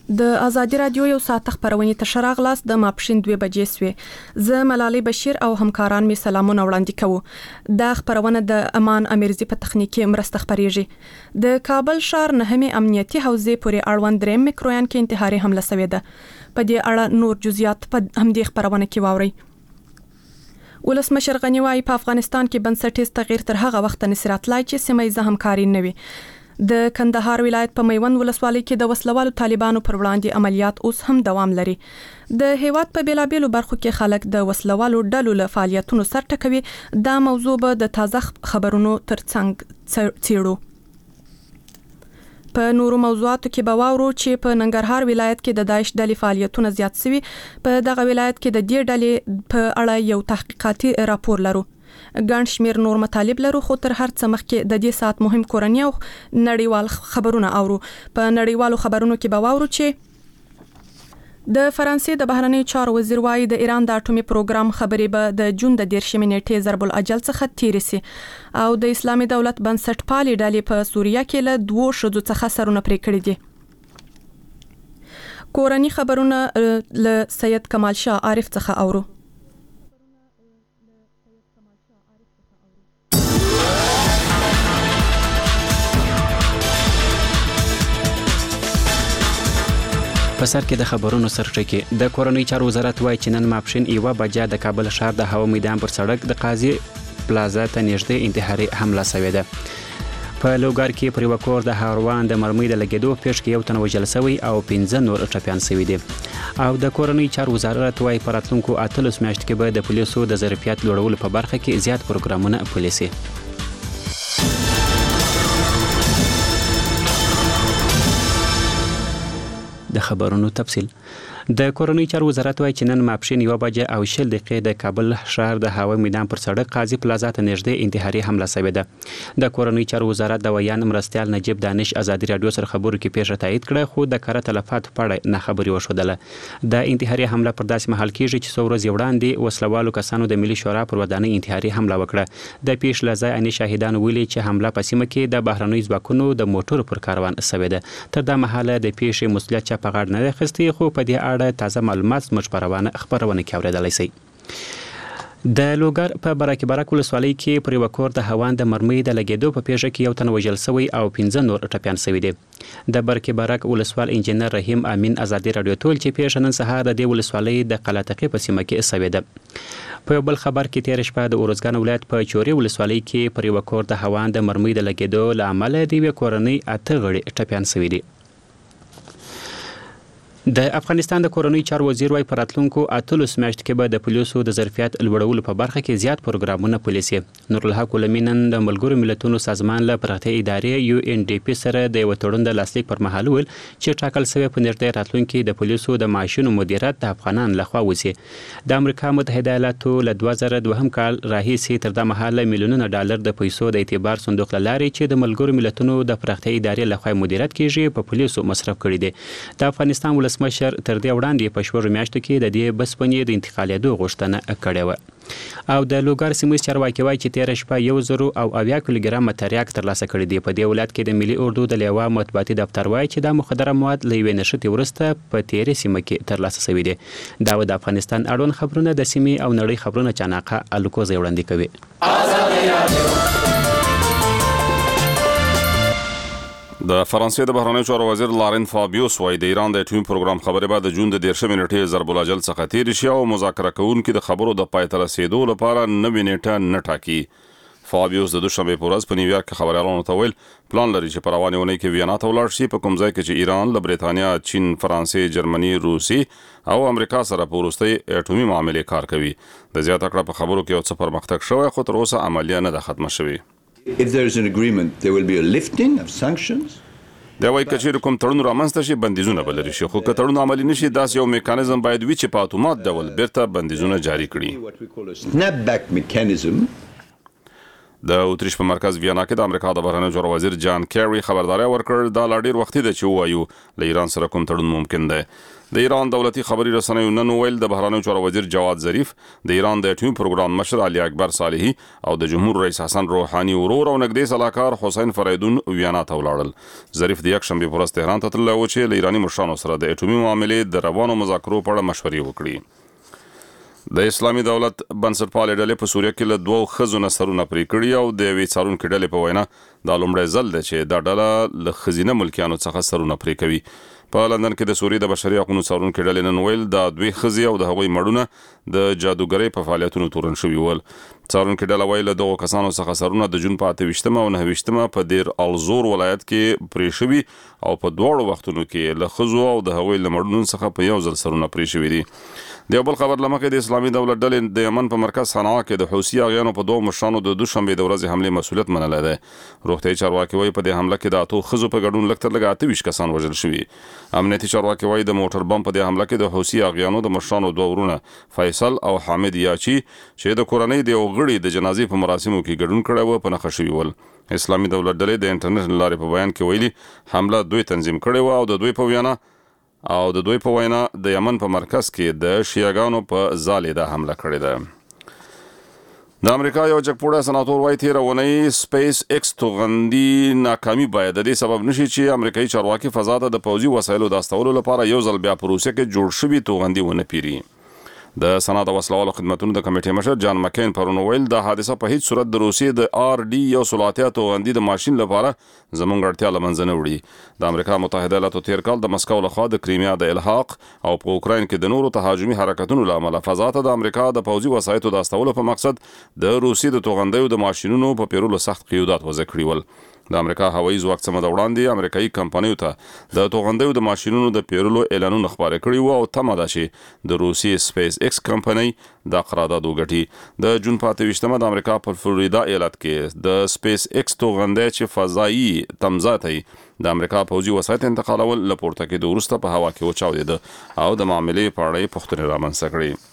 د ازادي رادیو یو ساعت خبرونه تشر اغلاس د ماپښین 2 بجې سوې زه ملالۍ بشیر او همکاران می سلامونه وړاندې کوو د خبرونه د امان امیرزی په تخنیکی مرسته خبريږي د کابل ښار نهمه امنیتي حوزې پورې اړوند دریم میکرویان کې انتحاري حمله شوې ده په دې اړه نور جزئیات په همدې خبرونه کې واوري ولسمشر غنی وايي په افغانستان کې بنسټیز تغییر تر هغه وخت نصرت لای چې سیمه همکاري نه وي د کندهار ولایت په میوند ولسوالۍ کې د وسلوالو طالبانو پر وړاندې عملیات اوس هم دوام لري د هیواد په بیلابیلو برخو کې خلک د وسلوالو ډلو له فعالیتونو سر ټکوي دا موضوع به د تازه خبرونو ترڅنګ څیړو په نورو موضوعاتو کې به واورو چې په ننګرهار ولایت کې د داعش ډلې فعالیتونه زیات شوي په دغه ولایت کې د دې ډلې په اړه یو تحقیقاتي راپور لرو ګڼ شمیر نور مطالب لرو خو تر هر څه مخکې د دې ساعت مهم کورنی او نړیوال خبرونه اورو په نړیوالو خبرونو کې به واورو چې د فرانسې د بهرنی چارو وزیر وايي د ایران د اټومي پروګرام خبرې به د جون د 10 نیټې ضرب الاجل څخه تیرې سي او د اسلامي دولت بنسټ پالي ډلې په سوریه کې له 2 شذو څخه سرونه پرې کړې دي کورنی خبرونه له سید کمال شاه عارف څخه اورو په سر کې د خبرونو سرټکی د کورنۍ چارو وزارت وايي چې نن ماپښین 1 بجې د کابل ښار د هوا میدان پر سړک د قاضي پلازا ته نږدې انتحاري حمله شوې ده په لوګر کې پر وکور د هاروان د مرمۍ د لګیدو پیښ کې یو تن وژل شوی او 15 نور ټپيان شوی دي او د کورنۍ چارو وزارت وايي په راتلونکو 8 میاشتو کې به د پولیسو د ظرفیت لوړولو په برخه کې زیات پروګرامونه پلي شي د خبرونو تفصیل د کورنۍ چارو وزارت وايي چې نن ماپښین 1 بجې او 10 دقیقې د کابل ښار د هوا میدان پر سړک قاضي پلازا ته نږدې انتحاري حمله شوې ده د کورنۍ چارو وزارت د ویان مرستیال نجیب دانش ازادي رادیو سره خبرو کې پیښه تایید کړه خو د کار تلفات په اړه نه خبري وشودله د انتحاري حمله پر داسې محل کېږي چې څو ورځې وړاندې وسلوالو کسانو د ملي شورا پر ودانۍ انتحاري حمله وکړه د پیښ لځای اني شاهدان ویلي چې حمله په سیمه کې د بهرنۍ ځواکونو د موټر پر کاروان شوې ده تر دا مهاله د پیښې مسؤلیت چا په غاړه نه اخیستی خو په دې اړه تازه معلومات زموږ خبرونه کې اوریدلای شئ د لوګر په برکه ولسوالۍ کې پر وکور د هوان د مرمۍ د لګیدو په پیښه کې یو تن وژل شوی او 15 نور ټپيان شوی دي د برکه ولسوال انجنیر رحیم امین ازادي رادیو ټول چې پیښه نن سهار د ولسوالۍ د قلاتقي په سیمه کې شوی ده په بل خبر کې تیر شپه د اورزګان ولایت په چوري ولسوالۍ کې پر وکور د هوان د مرمۍ د لګیدو لامل دی کورنۍ 8 غړي ټپيان شوی دي د افغانستان د کورنۍ چارو وزیر وايي په راتلونکو 8 میاشتو کې به د پولیسو د ظرفیت لوړولو په برخه کې زیات پروګرامونه پلي شي نور الحق لمنن د ملګرو ملتونو سازمان له پرغتي ادارې UNDP سره د وټړون د لاسلیک پر مهال ول چې ټاکل شوی په نږدې راتلونکو د پولیسو د معاشونو مدیریت د افغانان لخوا وسی د امریکا متحده ایالاتو له 2002 کال راهیسې تر د مهاله میلیونونه ډالر د پیسو د اعتبار صندوق لاري چې د ملګرو ملتونو د پرغتي ادارې لخوا مدیریت کیږي په پولیسو مصرف کړي دي د افغانستان مشر تر دې وړاندې په شپږ میاشتو کې د دې بسپنې د انتقالیدو غوښتنه کړې و او د لوګر سیمې چارواکي وايي چې تیر شپه 1.0 کیلوګرام تریاک ترلاسه کړی دی په دې ولایت کې د ملي اردو د لیوا مطبوعاتي دفتر وايي چې د مخدره مواد له یوې نشټې ورسته په تیرې سیمه کې ترلاسه شوی دی دا د افغانستان اړوند خبرونه د سیمې او نړۍ خبرونه چاناقه الکوزي وړاندې کوي د فرانسې د بهرنیو چارو وزیر لارن فابیوس وايي د ایران د اټومي پروګرام خبرې بعد د جون د 10 نیټې ضرب الاجل څخه تیر شي او مذاکره کوونکي د خبرو د پای ته رسیدو لپاره نوې نیټه نه ټاکي فابیوس د دوشنبه په ورځ په نیویارک کې خبريالانو ته ویل پلان لري چې په روانه ونې کې ویانا ته ولاړ شي په کوم ځای کې چې ایران له برېټانیا چین فرانسې جرمني روسي او امریکا سره په وروستي اټومي معاملې کار کوي د زیاته کړه په خبرو کې یو څه پرمختګ شوی خو تر اوسه عملیه نه ده ختمه شوې If there is an agreement, there will be a lifting of sanctions. دا وايي چې کوم تړون رامنځته شي بندیزونه بلري شي خو که تړون عملی نشي داس یو میکانیزم باید وي چې په اتومات ډول بیرته بندیزونه جاری کړي Snapback mechanism. د اتریش په مرکز ویانا کې د امریکا د بهرنیو چارو وزیر جان کیری خبرداري ورکړ دا لا ډیر وخت دی چې وایو له ایران سره کوم تړون ممکن دی. د ایران دولتي خبري رسنیو نن ویل د بهرنیو چارو وزیر جواد ظریف د ایران د اټومي پروګرام مشر علي اکبر صالحي او د جمهور رئیس حسن روحاني ورور او نږدې صلاحکار حسین فریدون ویانا ته ولاړل. ظریف د یکشنبه پر ورځ تهران ته تللی و چې له ایراني مشرانو سره د اټومي معاملې د روانو مذاکرو په اړه مشورې وکړي. د اسلامي دولت بنسټپالې ډلې په سوریه کې له 2 ښځو نه سرونه پرې کړي او د یوې څارونکې ډلې په وینا دا لومړی ځل دی چې دا ډله له ښځینه ملکیانو څخه سرونه پرې کوي. په لندن کې د سوریې د بشري حقوقو څارونکې ډلې نن ویل دا 2 ښځې او د هغوی مړونه د جادوګرۍ په فعالیتونو تورن شوي ول. څارونکې ډله ویل له دغو کسانو څخه سرونه د جون په 28 او 29 په دیر الزور ولایت کې پرې شوي او په دواړو وختونو کې له ښځو او د هغوی له مړونو څخه په یو ځل سرونه پرې شوي دي. د بل خبر لمخې د اسلامي دولت ډلې د یمن په مرکز صنعا کې د حوثي اغیانو په 2 مشرانو د دوشنبه د ورځې حمله مسؤلیت منلی دی. روغتیايي چارواکي وایي په دې حمله کې د 8 ښځو په ګډون لږ تر لږه 28 کسان وژل شوي. امنیتي چارواکي وایي د موټر بم په دې حمله کې د حوثي اغیانو د مشرانو 2 ورونه فیصل او حامد یاچی چې د کورنۍ د یو غړي د جنازې په مراسمو کې ګډون کړی و په نښه شوي ول. اسلامي دولت ډلې د انټرنیټ لارې په بیان کې ویلي حمله دوی تنظیم کړې و او د دوی په وینا د یمن په مرکز کې د شیعاګانو په ځالې د حمله کړې ده. د امریکا یو جګپوړی سناتور وایي تېره اونۍ سپیس ایکس توغندي ناکامي باید د دې سبب نشي چې امریکایي چارواکي فضا ته د پوځي وسایلو د استولو لپاره یو ځل بیا په روسیه کې جوړ شوي توغندي ونه پیري. د سنا د وسلوالو خدمتونو د کمیټې مشر جان مکین پرون ویل د حادثه په هیڅ صورت د روسیې د RD 130 توغندي د ماشين لپاره زموږ اړتیا له منځه نه وړي. د امریکا متحده ایالاتو تیر کال د مسکو لخوا د کریمیا د الحاق او په اوکراین کې د نورو تهاجمي حرکتونو له امله فضا ته د امریکا د پوځي وسایطو د استولو په مقصد د روسیې د توغندیو د ماشينونو په پیرولو سخت قیودات وضع کړي ول. د امریکا هوایي ځواک څخه د وړاندې امریکایي کمپنیو ته د توغندیو د ماشينونو د پیرولو اعلانونه خبرې کړي وو او تمه ده چې د روسیې سپیس ایکس کمپنی د قرارداد وګټي. د جون په 28 د امریکا په فلوریدا ایالت کې د سپیس ایکس توغندی چې فضایي تمځای د امریکا پوځي وسایط انتقالول له پورته کېدو وروسته په هوا کې وچاودېده او د معاملې په اړه پوښتنې رامنځته کړې.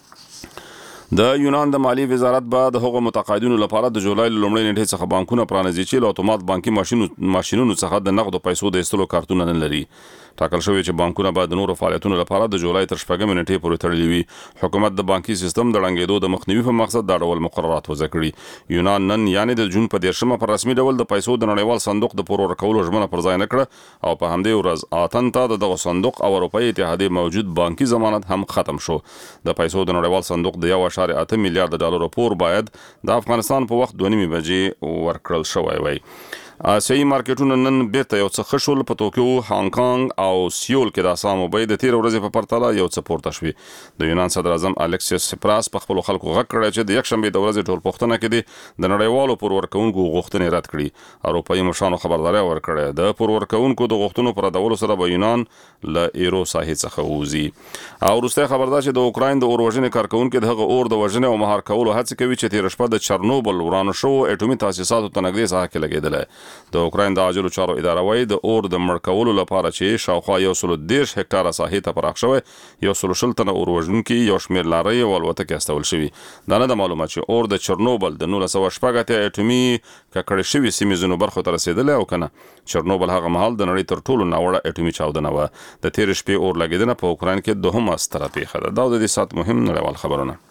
د یونان د مالی وزارت به د هغو متقاعدینو لپاره د جولای لومړۍ نیټې څخه بانکونه پرانیزي چې له اتومات بانکي ماشینونو څخه د نقدو پیسو د ایستلو کارتونه نه لري. ټاکل شوی چې بانکونه به د نورو فعالیتونو لپاره د جولای تر 9 نیټې پورې تړلي وي. حکومت د بانکي سیستم د ړنګېدو د مخنیوي په مقصد دا ډول مقررات وضع کړي. یونان نن یعنی د جون په 10 په رسمي ډول د پیسو د نړیوال صندوق د پور ورکولو ژمنه پر ځای نه کړه او په همدې ورځ اتن ته دغه صندوق او اروپאי اتحادیه موجود بانکي ضمانت هم ختم شو. د پیسو د نړیوال صندوق د 1.8 میلیارډ ډالر پور باید د افغانستان په وخت 2.5 بجې ورکړل شوی وای. آسیایي مارکیټونه نن بیرته یو څه خشول. په توکیو، هانګ کانګ او سیول کې د اسامو بیې د تیر ورځې په پرتله یو څه پورته شوې. د یونان صدر اعظم الکسیس سپراس په خپل خلکو غږ کړی چې د یکشنبه د ورځې ټول پوښتنه کې د نړیوالو پور ورکوونکو غوښتنې رد کړي. اروپایي مشرانو خبرداري ورکړه د پور ورکوونکو د غوښتنو پر ردولو سره به یونان له ایرو ساحې څخه ووځي. او وروسته خبردار چې د اوکراین د اوروژنې کارکونکو د هغه اور د وژنې او مهار کولو هڅه کوي چې تیر شپه د چرنوبل ورانو شو اټومي تاسیساتو ته نږدې ساحه کې لګیدل. د اوکراین د عاجلو چارو اداره وایي د اور د مړ کولو لپاره چې شاوخوا 110 هکټاره ساحې ته پراخ شوی 160 تنه اور وژونکي یو شمېر لارۍ او الوتکې استول شوي. دا نه د معلومات چې اور د چرنوبل د 1980 اټومي ککړې شوي سیمې ځینو برخو ته رسېدلی او کنه. چرنوبل هغه مهال د نړۍ تر ټولو ناوړه اټومي چاودنه وه. د تیر شپې اور لګیدنه په اوکراین کې دوهمه ستره پیښه ده. دا د دې سات مهم نړیوال خبرونه.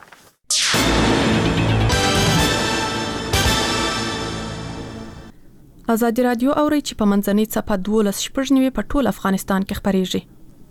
ازادي رادیو اوري چې په منځنۍ څپه 12 په ټول افغانستان کې خبريږي.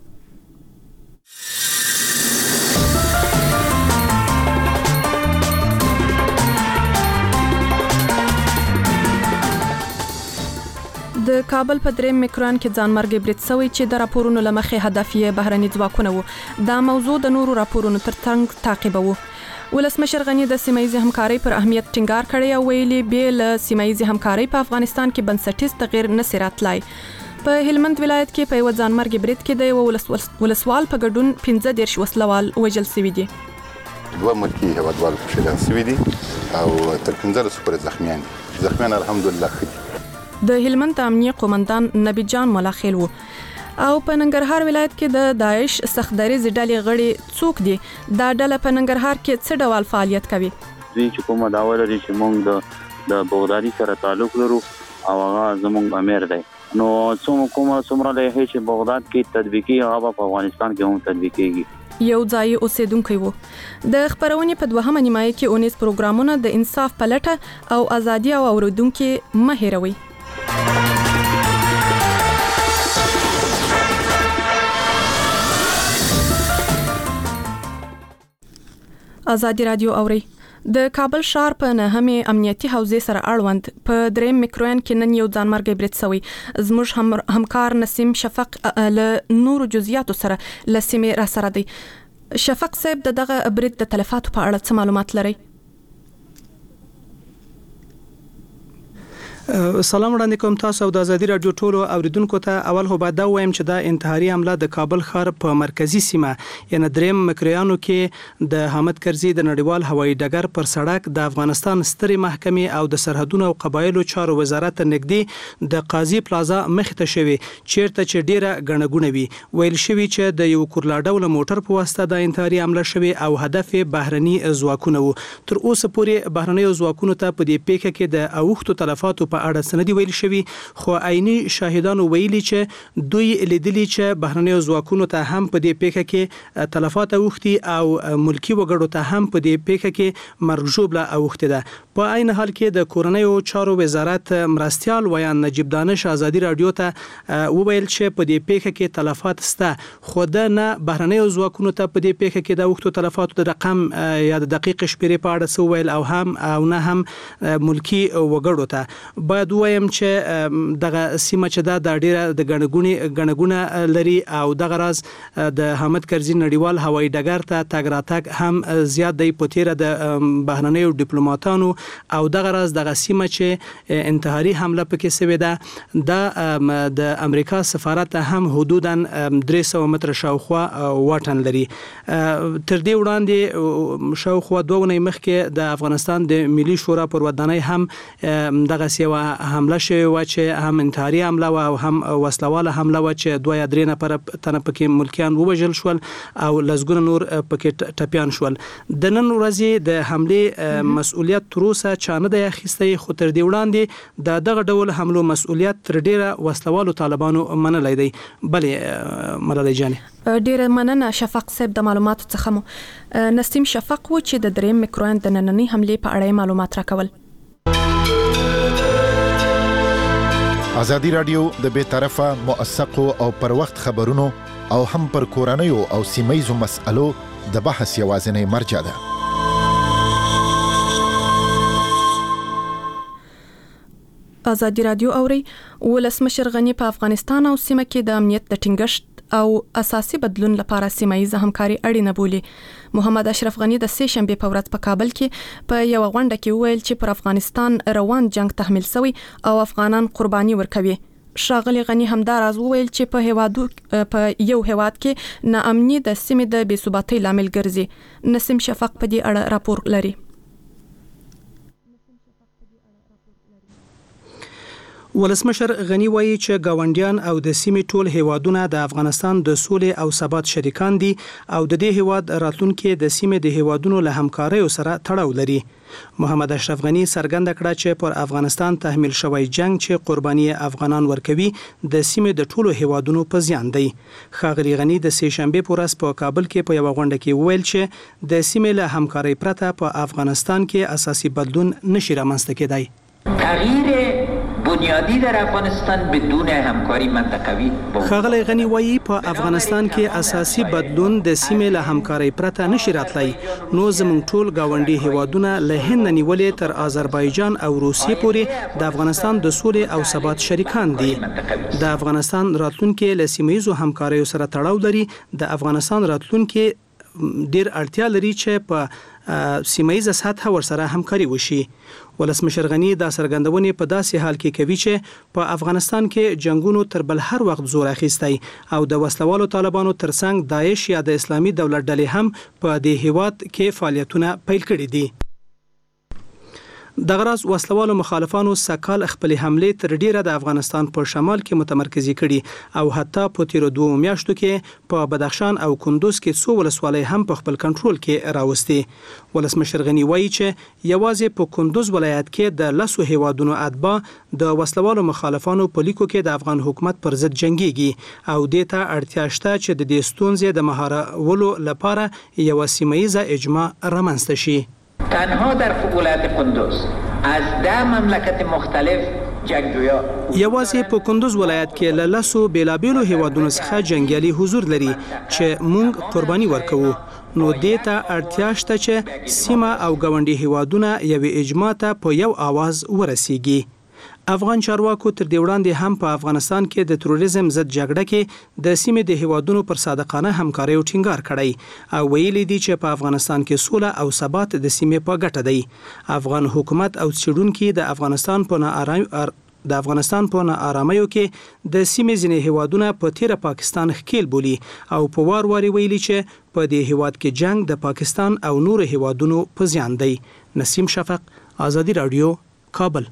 د کابل په دریم میکران کې ځانمرګي برید سوی چې د راپورونو لمخې هدف یې بهرني ځواکونه وو. دا موضوع د نورو راپورونو ترڅنګ تعقیبوو. ولسمشر غنی د سیمایي همکارۍ پر اهمیت ټینګار کړی او ویلي بیل سیمایي همکارۍ په افغانستان کې بنسټیز تغیر نه سراتلای. په هلمند ولایت کې په ځانمرګي برید کې د ولسوال په ګډون 15 وسلوال وژل شوي دي. دوه ملکی هوادوال شهیدان شوي دي او تر 15 پورې زخمیان دي. زخمیان الحمدلله ښه دي. د هلمند امنیه قومندان نبی جان ملاخیل وو. او په ننګرهار ولایت کې د داعش سختدریز ډلې غړي څوک دي؟ دا ډله په ننګرهار کې څه ډول فعالیت کوي؟ دوی چې کومه دعوه لري چې موږ د د بغدادي سره تعلق لرو او هغه زموږ امیر دی. نو څومره له هیڅ بغداد کې تطبیقي هغه په افغانستان کې هم تطبیقيږي. یو ځای اوسیدونکو وو. د خبرونې په دوهمه نیمایي کې اونیس پروګرامونه د انصاف په لټه او ازادي او اوریدونکو مهیروي. ازادي رادیو اوري. د کابل ښار په نهمه امنیتي حوزې سره اړوند په دریم میکروین کې نن یو ځانمرګي برید شوی. زموږ همکار نسیم شفق له نور جزئیات سره لسمه را سره دی. شفق صاحب دغه برید د تلفاتو په اړه څه معلومات لري؟ سلام وړاندې کوم تاسو او د ازادي رادیو ټولو اوریدونکو ته. اول هو بعد دا وایم چې دا انتحاري حمله د کابل ښار په مرکزی سیمه یعنی دریم مکریانو کې د حامد کرزي د نړیوال هوایي ډګر پر سړک د افغانستان سترې محکمې او د سرحدونو او قبایلو چارو وزارت نږدې د قاضي پلازا مخې ته شوی چیرته چې ډیره غنګونه وی ویل شوی چې د یو کورلاډول موټر په واسطه د انتحاري حمله شوی او هدف بهرني ځواکونه وو. تر اوسه پورې بهرني ځواکونو ته په دې پیښه کې د اوښتو تلفاتو په اړه سندي ویل شوی، خو عیني شاهدانو ویلي چې دوی لیدلي چې بهرني ځواکونو ته هم په دې پیښه کې تلفات اوختي او ملکی وګړو ته هم په دې پیښه کې مرګ ژوبله اوخته ده. په عین حال کې د کورنیو چارو وزارت مرستيال ویان نجیب دانش ازادي رادیو ته وویل چې په دې پیښه کې تلفات سته، خو د نه بهرني ځواکونو ته په دې پیښه کې د اوختو تلفاتو د رقم یا د دقیق شمیرې په اړه سو ویل او نه هم ملکی وګړو ته. باید وایم چې دغه سیمه چې د ډیره د غنګونه لري او دغه راز د حامد کرزي نړیوال هوایي ډګر ته تګ راتګ هم زیات دی په تیره د بهرنۍ ډیپلوماټانو او دغه راز دغه سیمه چې انتحاري حمله پکې شوې ده د امریکا سفارت هم حدوداً 300 متر شاوخوا واټن لري. تر دې وړاندې شاوخوا 2 ونې مخکې د افغانستان د ملي شورا پر ودانۍ هم دغه سیوا حمله شوی و چې هم انتحاري حمله او هم وسلواله حمله و چې 2 یا 3 نفر تنه پکې ملکیان ووژل شول او لزګونه نور پکې ټپيان شول. د نن ورځې د حمله مسؤلیت تر اوسه چانه د اخیستي، خو تر دې وړاندې دغه ډول حملو مسؤلیت تر ډیره وسلوالو طالبانو منلای دی. بلې ملالۍ جانې ډیره مننه شفق صاحب د معلوماتو څخه مو. نسیم شفق و چې د دریم میکروین د نننۍ حمله په اړه معلومات راکول. ازادي رادیو د بے طرفه موثقو او پر وخت خبرونو او هم پر کورنیو او سیمایزو مسألو د بحث یوازینی مرجع ده. ازادي رادیو اوري. ولسمشر غنی په افغانستان او سیمه کې د امنیت د ټینګښت او اساسي بدلون لپاره سیمایي همکاري اړینه بولي. محمد اشرف غنی د سه شنبه په ورځ په کابل کې په یو غونډه کې ویل چې پر افغانستان روان جنگ تحمیل شوی او افغانان قرباني ورکوي. شاغلی غنی همدار از ویل چې په یو هیواد کې ناامني د سیمې د بې ثباتۍ لامل ګرځي. نسیم شفق په دې اړه راپور لري. ولسمشر غنی وایي چې گاونډیان او د سیمې ټول هیوادونه د افغانستان د سولې او ثبات شریکان دي او د دې هیواد راتلونکي د سیمې د هیوادونو له همکارۍ سره تړاو لري. محمد اشرف غنی څرګنده کړه چې پر افغانستان تحمیل شوی جنگ چې قرباني افغانان ورکوي د سیمې د ټولو هیوادونو په زیان دی. ښاغلي غنی د سه شنبه په ورځ په کابل کې په یو غونډه کې ویل چې د سیمې له همکارۍ پرته په افغانستان کې اساسي بدلون نشي رامنځته کېدای. تغییر بنیادی در افغانستان بدون همکاری منطقوی. ښاغلی غنی وایي په افغانستان کې اساسي بدلون د سیمې له همکارۍ پرته نشي راتلی، نو زموږ ټول گاونډي هیوادونه له هند نیولې تر آذربایجان او روسیې پورې د افغانستان د سولې او ثبات شریکان دي. د افغانستان راتلونکي له سیمه‌یزو همکاریو سره تړاو لري. د افغانستان راتلونکي ډیر اړتیا لري چې په سیمه‌یزه سطح ورسره همکاري وشي. ولسمشر غنی دا څرګندونې په داسې حال کې کوي چې په افغانستان کې جنگونو تر بل هر وخت زور اخیستی او د وسلوالو طالبانو ترڅنګ داعش یا د اسلامي دولت ډلې هم په دې هیواد کې فعالیتونه پیل کړي دي. د غراس وسلوالو مخالفانو سکهال خپل حمله تر ډیره د افغانستان په شمال کې متمرکزي کړي او حتی په تیر 2 میاشتو کې په بدخشان او کندوز کې څو ولسوالۍ هم په خپل کنټرول کې راوستي. ولسمشر غنی وایي چې یوازې په کندوز ولایت کې د لسو هیوادونو اتباع د وسلوالو مخالفانو په لیکو کې د افغان حکومت پر ضد جنگيږي او د ته اړتیا شته چې د دې ستونزې د مهارولو لپاره یو سیمایي اجماع رامنځته شي. تنها در ولایت کندوز از 10 مملکت مختلف جنگجویا یوازې په کندوز ولایت کې له لسو بیلابیلو هیوادونو څخه جنگیالي حضور لري چې مونږ قرباني ورکوو. نو دیتا اړتیا شته چې سیمه او ګاونډي هیوادونه یو اجماع ته په یو आवाज ورسیږي. افغان چارواکو تر دې وړاندې هم په افغانستان کې د تروریزم ضد جګړه کې د سیمې د هیوادونو پر صادقانه همکاري او ټینګار کړی او ویلي دي چې په افغانستان کې سوله او ثبات د سیمې په ګټه دی. افغان حکومت او څېړونکو د افغانستان په نااراميو کې د سیمې ځینې هیوادونه په تیر پاکستان ښکیل بولی او په وار ویلي چې په دې هیواد کې جنگ د پاکستان او نور هیوادونو په زیان دی. نسیم شفق، آزادی رادیو، کابل.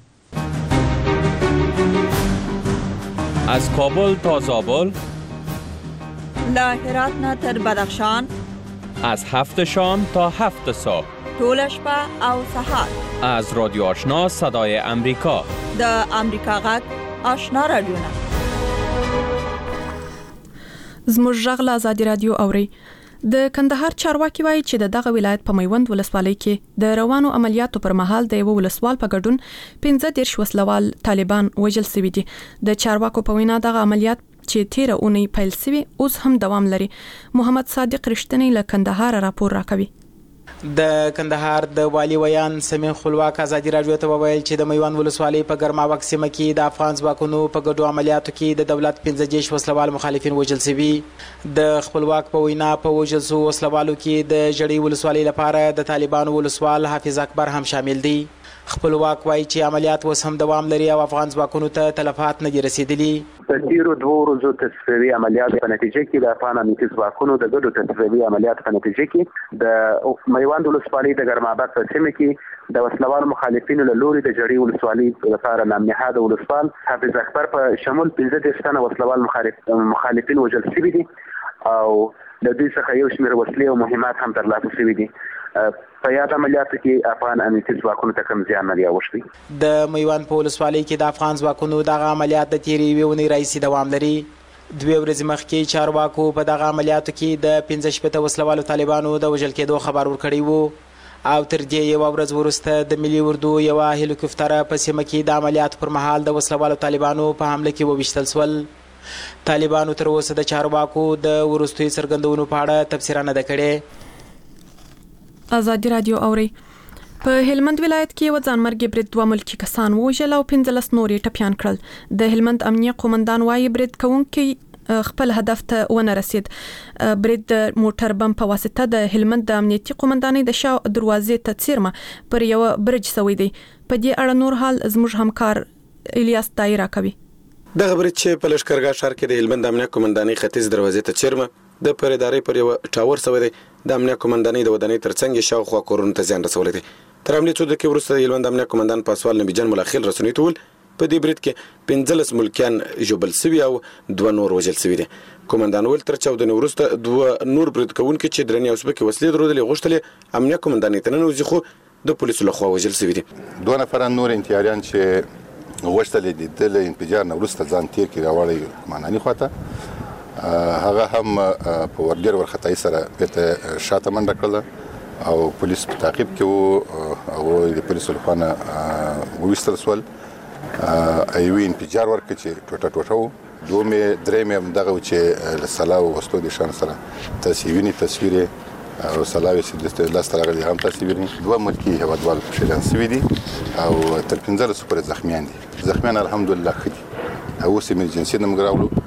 از کابل تا زابل، له هرات نه تر بدخشان، از 7 شام تا 7 صبح، ټول شپه او سهار. از رادیو آشنا صدای امریکا، د امریکا غږ آشنا رادیو نه. زموږ غږ له آزادي رادیو اوري. د کندهار چارواکي وایي چې دغه ولایت په میوند ولسوالۍ کې د روانو عملیاتو پر مهال د یو ولسوال په ګډون 15 وسلوال طالبان وژل شوي دي. د چارواکو په وینا دغه عملیات چې تیر اونۍ پیل شوي اوس هم دوام لري. محمد صادق رښتینی له کندهار راپور راکوي. د کندهار د والی ویان سمین خپلواک آزادي رادیو ته وویل چې د میوند ولسوالۍ په ګرماوک سیمه کې د افغان ځواکونو په ګډو عملیاتو کې د دولت 15 وسلوال مخالفین وژل شوي. د خپلواک په وینا په وژل شوو وسلوالو کې د جړۍ ولسوالۍ لپاره د طالبانو ولسوال حافظ اکبر هم شامل دي. خپلواک وایي چې عملیات اوس هم دوام لري او افغان ځواکونو ته تلفات نه دي رسیدلي. په تیرو 2 ورځو تصفیوي عملیاتو په نتیجه کې د افغان امنیتي ځواکونو د ګډو تصفیوي عملیاتو په نتیجه کې د میوند ولسوالۍ د ګرماباد په سیمه کې د وسلوال مخالفینو له لوري د جړۍ ولسوالۍ لپاره نامنهاد ولسوال حافظ اکبر په شمول 15 تنه وسلوال مخالفین وژل شوي دي او د دوی څخه یو شمېر وسلې او مهمات هم ترلاسه شوي دي. په یاد عملیاتو کې افغان امنیتي ځواکونو ته کوم زیان نه دی اوښتی. د میوند په ولسوالۍ کې د افغان ځواکونو دغه عملیات د تیرې یوې اونۍ راهیسې دوام لري. 2 ورځې مخکې چارواکو په دغه عملیاتو کې د 15 وسلوالو طالبانو د وژل کېدو خبر ورکړی وو او تر دې یو ورځ وروسته د ملي اردو یو هلیکوپټر په سیمه کې د عملیاتو پر مهال د وسلوالو طالبانو په حمله کې وویشتل شول. طالبانو تر اوسه د چارواکو د وروستي څرګندونو په اړه تبصره نه ده کړې. آزادي رادیو اوري. په هلمند ولایت کې و ځانمرګي برید 2 ملکی کسان وژل او 15 نورې ټپيان کړل. د هلمند امنیه قومندان وايي برید کوونکي خپل هدف ته ونه رسید. برید د موټر بم په واسطه د هلمند د امنیتي قومندانۍ د شا دروازې ته څیرمه پر یو برج سوی دی. په دې اړه نور حال زموږ همکار الیاس دایره کوي. د خبرې چې په لشکرګاه ښار کې د هلمند امنیه قومندانۍ ختیځ دروازې ته څیرمه د پرېداري پر یو ټاور سوی دی. د امنیه قومندانۍ د ودانۍ ترڅنګ شاوخوا کورونو ته زیان رسولی دی. تر حملې څو دقیقې وروسته د هلمند امنیه قومندان پاسوال نبي جان ملاخیل رسنیو ته وویل په دې برید کې 15 ملکیان ژوبل شوي او 2 نور وژل شوي دي. قومندان وویل تر چاودنې وروسته 2 نور برید کوونکي چې درنې او سپکې وسلې درلودلې غوښتلې امنیه قومندانۍ ته ننوځي خو د پولیسو لخوا وژل شوي دي. 2 نفر نور انتحاریان چې غوښتل دي د انفجار نه وروسته ځان تیر کړي راوړی معنی خواته هغه هم په ورډیر ورختای سره په شاته منډه کړل او پولیس په تعقیب کې وو او د پولیسو لپاره وویستل سول ایوي انفجار ورکړي چې ټوټه دومره درېمه دغه چې لسلاو وستو د شان سره تصویر او سلاوي چې د لاستراغلي هم تصویر 2 ملکی هوادوال شلان سوي دي او تر 15 سپر زخمیان دي. زخمیان الحمدلله خدي او سیمه جنسي نمګراولو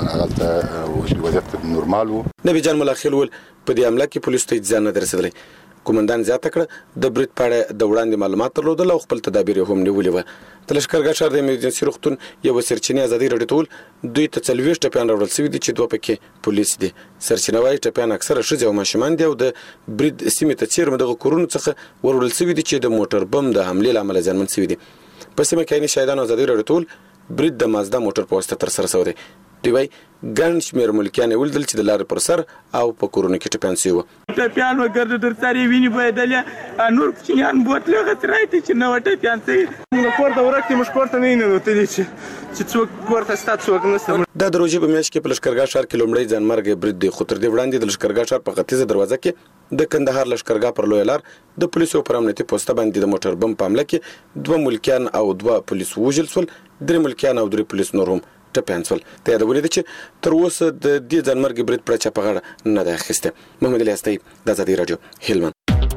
حالت وضعیت نورمال وو. نبی جان ملاخیل ول په دې عمله کې پولیس ته ځان نه درسدلی کومندان زیاته کړه د برید په اړه د وړاندې معلومات درلودل او خپل تدابیر هم نیولي وو. د لشکرګاه ښار د ایمرجنسي روغتون یو سرچینې ازادي راډیو ټول دوی ته 40 ټپیان راوړل شوي دي چې دوه پکې پولیس دي. سرچینه وايي ټپیان اکثره ښځې او ماشومان دي او د برید سیمې ته چیرمه دغه کورونو څخه ورول شوي دي چې د موټر بم د حملې له امله زیانمن شوي دي. په سیمه کې شاهدانو ازادي راډیو ټول برید د مازدا موټر په واسطه تر سره شوی دی. دوی وايي ګڼ شمېر ملکیان ولدل چې د لارې پر سر او په کورونو کې ټپیان شوي وو. ټپیان وګرځي در سره ویني بهدلې نور کوچنیان بوتلې غترای ته چې نو ټپیان شوي موږ کور ته ورکې موږ کور ته نه نوتلې چې څوک کور ته ستا څوک نشته. دا د روژې په میاشت کې په لشکرګاه ښار کې لومړی ځانمرګ برید دی، خو تر دې وړاندې د لشکرګاه ښار په ختیځه دروازه کې د کندهار لشکرګاه پر لویه لار د پولیسو پر امنیتي پوسټه باندې د موټر بم په حمله کې 2 ملکیان او 2 پولیس وژل شول، 3 ملکیان او 3 پولیس نور هم ټپیان شول. ته یادونه ده چې تر اوسه د دې ځانمرګ برید پر چا په غاړه نه ده اخیسته. محمد علي استای د ازادي راډیو هلمند.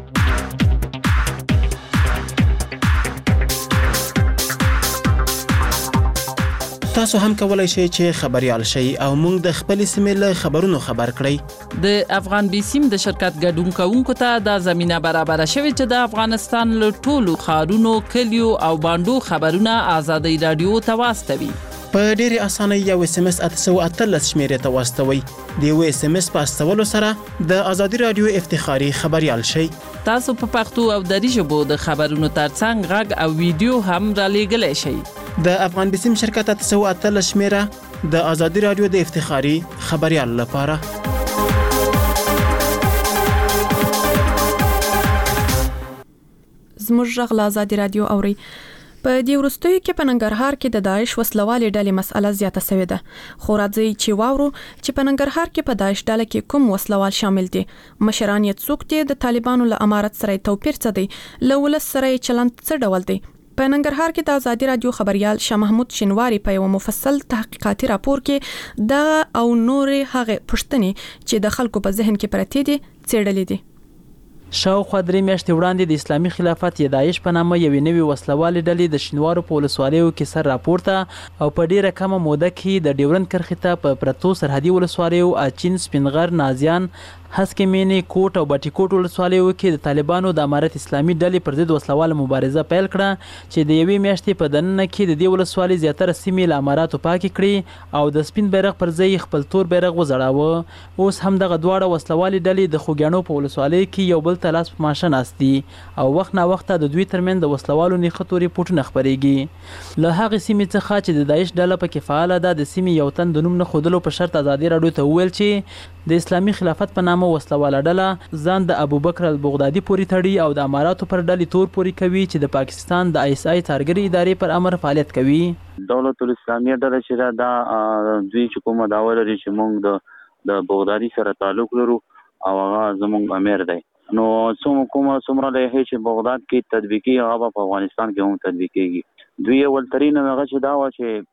تاسو هم کولای شئ چې خبريال شئ او موږ د خپل سیمې له خبرونو خبر کړئ. د افغان بي سیم د شرکت ګډون کوونکو ته د زمينه برابر شوی چې د افغانستان له ټولو ښارونو، کلیو او باندو خبرونه ازادي رادیو ته واستوي. په ډېرې اسانۍ یو SMS 818 شمیرې ته واستوي. د یو SMS په استولو سره د ازادي رادیو افتخاري خبريال شئ. تاسو په پښتو او دری ژبو د خبرونو ترڅنګ غږ او ویډیو هم را لېږلی شئ. د افغان بسیم شرکت 818 شمیره د ازادي رادیو د افتخاري خبريال لپاره. زموږ غږ له ازادي رادیو اوري. په دې وروستیو کې په ننګرهار کې د داعش وسلوالې ډلې مسأله زیاته شوې ده. خو راځي چې واورو چې په ننګرهار کې په داعش ډله کې کوم وسلوال شامل دي، مشران یې څوک دي، د طالبانو له امارت سره توپیر څه دی، له ولس سره چلند څه ډول دی. په ننګرهار کې د ازادي رادیو خبريال شاه محمود شینواری په یو مفصل تحقیقاتي راپور کې دا او نور هغه پوښتنې چې د خلکو په ذهن کې پرتې دي څېړلې دي. شاوخوا 3 میاشتې وړاندې د اسلامي خلافت یا داعش په نامه یوې نوې وسلوالې ډلې د شینوارو په ولسوالیو کې سر راپورته او په ډیره کمه موده کې د ډیورند کرښې ته په پرتو سرحدي ولسوالیو اچین، سپینغر، نازیان، هسکې مینې، کوټ او باټي کوټ ولسوالیو کې د طالبانو د امارت اسلامي ډلې پر ضد وسلواله مبارزه پیل کړه چې د یوې میاشتې په دننه کې د دې ولسوالۍ زیاتره سیمې له اماراتو پاکې کړې او د سپین بیرغ پر ځای خپل تور بیرغ وځړاوه. اوس هم دغه دواړه وسلوالې ډلې د خوږیاڼو په ولسوالۍ کې یو بل ته لاس په ماشه ناست دي او وخت نا وخت د دوی ترمن د وسلوالو نښتو ریپورټونه خپرېږي. له هغې سیمې څخه چې د داعش ډله پکې فعاله ده د سیمې یو تن د نوم نه ښودلو په شرط ازادي راډیو ته وویل چې د اسلامي خلافت په نامه وسلواله ډله ځان د ابوبکر البغدادي پورې تړي او د اماراتو پر ډلې تور پورې کوي چې د پاکستان د ISI څارګري ادارې پر امر فعالیت کوي. دولت الاسلامیه ډله چې دا دوی چې کومه داوا لري چې موږ د بغدادي سره تعلق لرو او هغه زموږ امیر دی، نو څومره له چې بغداد کې تطبیقي هغه په افغانستان کې هم تطبیقيږي. دوی ولترین هغه چې دا و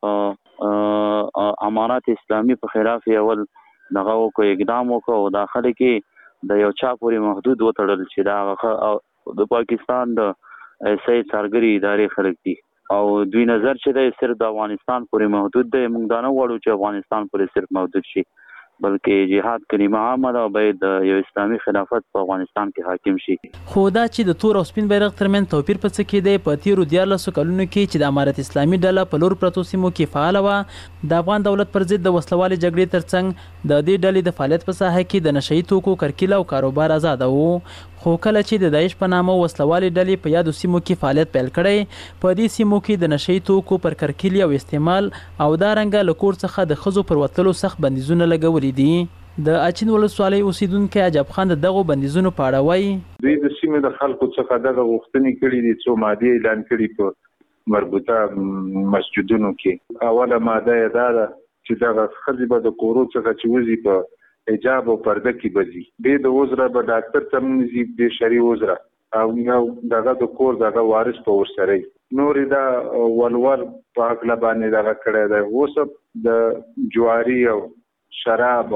چې امارات اسلامي په خلاف یول دغه وکړو اقدام وکړو او داخله کې د یو چا پورې محدود وتړل چې دا د پاکستان د ISI څارګري ادارې خلک دي او دوی نظر چې د صرف د افغانستان پورې محدود دی. موږ دا نه غواړو چې افغانستان پورې صرف محدود شي بلکې جهاد کلمه عامه ده او باید یو اسلامي خلافت په افغانستان کې حاکم شي. خو دا چې د تور او سپین بیرغ ترمن توپیر په څه کې دی، په تیرو 14 کلونو کې چې د امارت اسلامي ډله په لور پرتو سیمو کې فعاله وه، د افغان دولت پر ضد د وسلوالې جګړې ترڅنګ د دې ډلې د فعالیت په ساحه کې د نشئی توکو کرکیله او کاروبار آزاد وو. خو کله چې د داعش په نامه وسلوالې ډلې په یادو سیمو کې فعالیت پیل کړی، په دې سیمو کې د نشئی توکو پر کرکیلې او استعمال او دا رنګه له کور څخه د ښځو پر وتلو سخت بندیزونه لګولي دي. د اچین ولسوالۍ اوسیدونکي عجب خان دغه بندیزونو په اړه وایي. دوی د سیمې د خلکو څخه دغه غوښتنې کړې دي، څو مادې اعلان کړي په مربوطه مسجدونو کې. اوله ماده یې دا ده چې دغه ښځې به د کورو څخه چې وځي په حجاب او پرده کې بځي، به د وزره به ډاکټر ته منځي، به شرعي وزره او یو دغه د کور دغه وارث په ورسره نورې دا ولور په عقله باندې دغه کړی دی. اوس د جواري او شراب او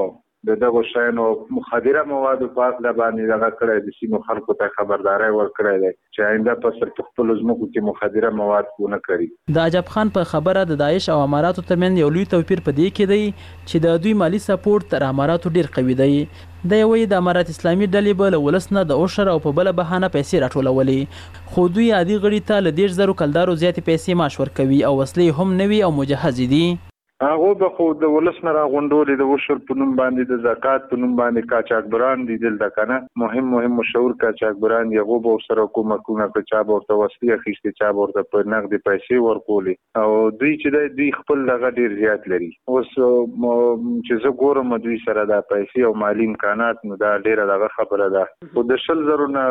دغه شایانو مخدره موادو په اړه باندې دغه کړی د سیمو خلکو ته خبرداري ورکړی دی چې آینده په سر خپل ځمکو کې مخدره مواد ونه کړي. د عجب خان په خبره د داعش او اماراتو ترمنځ یو لوی توپیر په دې کې دی چې د دوی مالی سپورټ تر اماراتو ډیر قوي دی. د یوې د امارات اسلامي ډلې به له ولس نه د اوشر او په بله بهانه پیسې راټولولې، خو دوی عادي غړي ته له 10,000 کلدارو زیاتې پیسې معاش ورکوي او وسلې هم نوي او مجهزې دي. هغه به خو د ولس نه راغونډولې د وشر په نوم باندې د زکات په نوم باندې قاچاقبران دي دلته کنه مهم مشهور قاچاقبران یغو به سره کومکونه په چا ورته وسلې اخیستې چا ورته په نقد پیسې ورکولې او دوی چې دوی خپل لغه ډیر زیات لري. اوس چې زه ګورم دوی سره د پیسې او مالی امکانات نو دا ډیره دغه خبره ده او د 100,000 نه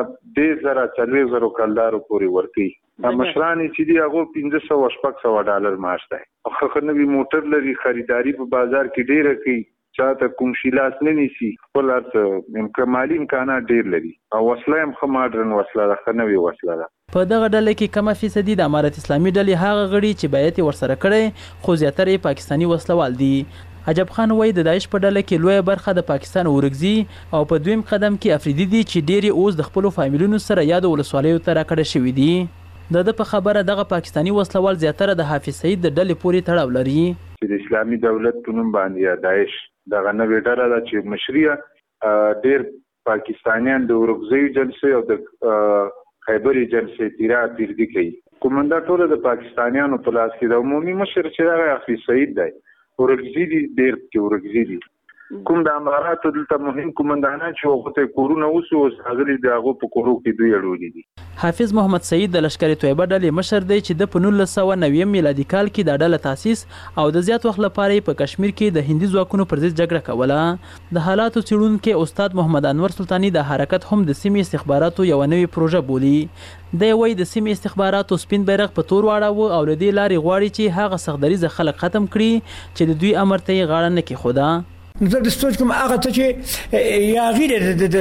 10,000 کلدارو پورې ورکی. مشرانی چې دی هغه $500-600 معاش دی. خو نوی موټر لري خریداري په بازار کې ډیره کوي چاته کوم شیلاس نه نیسی خپل ارڅ مالی امکانات ډیر لري او وسله هم خو ماډرن وسله ده نوی وسله ده. په دغه ډله کې کم فیصدي د امارت اسلامي ډلې هغه غړي چې بیعت ورسره کړي خو زیاتره پاکستانی وسلوال دي. عجب خان وایي د داعش په ډله کې لویه برخه د پاکستان ورګزي او په دویم قدم کې افریدي دي چې ډېری اوس د خپلو فامیلونو سره یا د ولسوالیو ته راکړه شوي دي. د په خبره دغه پاکستانی وسلوال زیاتره د حافظ سعید د ډلې پورې تړاو لري. چې د اسلامي دولت په نوم باندې داعش دغه نوې ډله ده چې مشري ډېر پاکستانیان د ورګزي جلسې او د خیبر جلسې تیردي کوي. کومنده ټول د پاکستانیانو په لاس کې د عمومي مشر چې هغه حافظ سعید دی ورګزي دي ډېر کې ورګزي دي. کوم د اماراتو دلته مهم کومندانان چې وخت کورونه اوسو غلي د هغه په کورو کې دوی اړولې دي. حافظ محمد سعید د لشکرې طیبه ډلې مشر دی چې د 1990 میلادي کال کې د ډله تاسیس او د زیات وخت لپاره په کشمیر کې د هندي ځواکونو پر ضد جګړه کوله. د حالاتو څېړونکي استاد محمد انور سلطاني د حرکت هم د سیمې استخباراتو یو نوې پروژه بولي. د وایي د سیمې استخباراتو سپین بیرغ په تور واړاوه او له دې لارې غواړي چې هغه سختدریزه خلک ختم کړي چې د دوی امر ته یې غاړه نه کېښوده. زه د سوچ کوم هغه ته چې یا غیر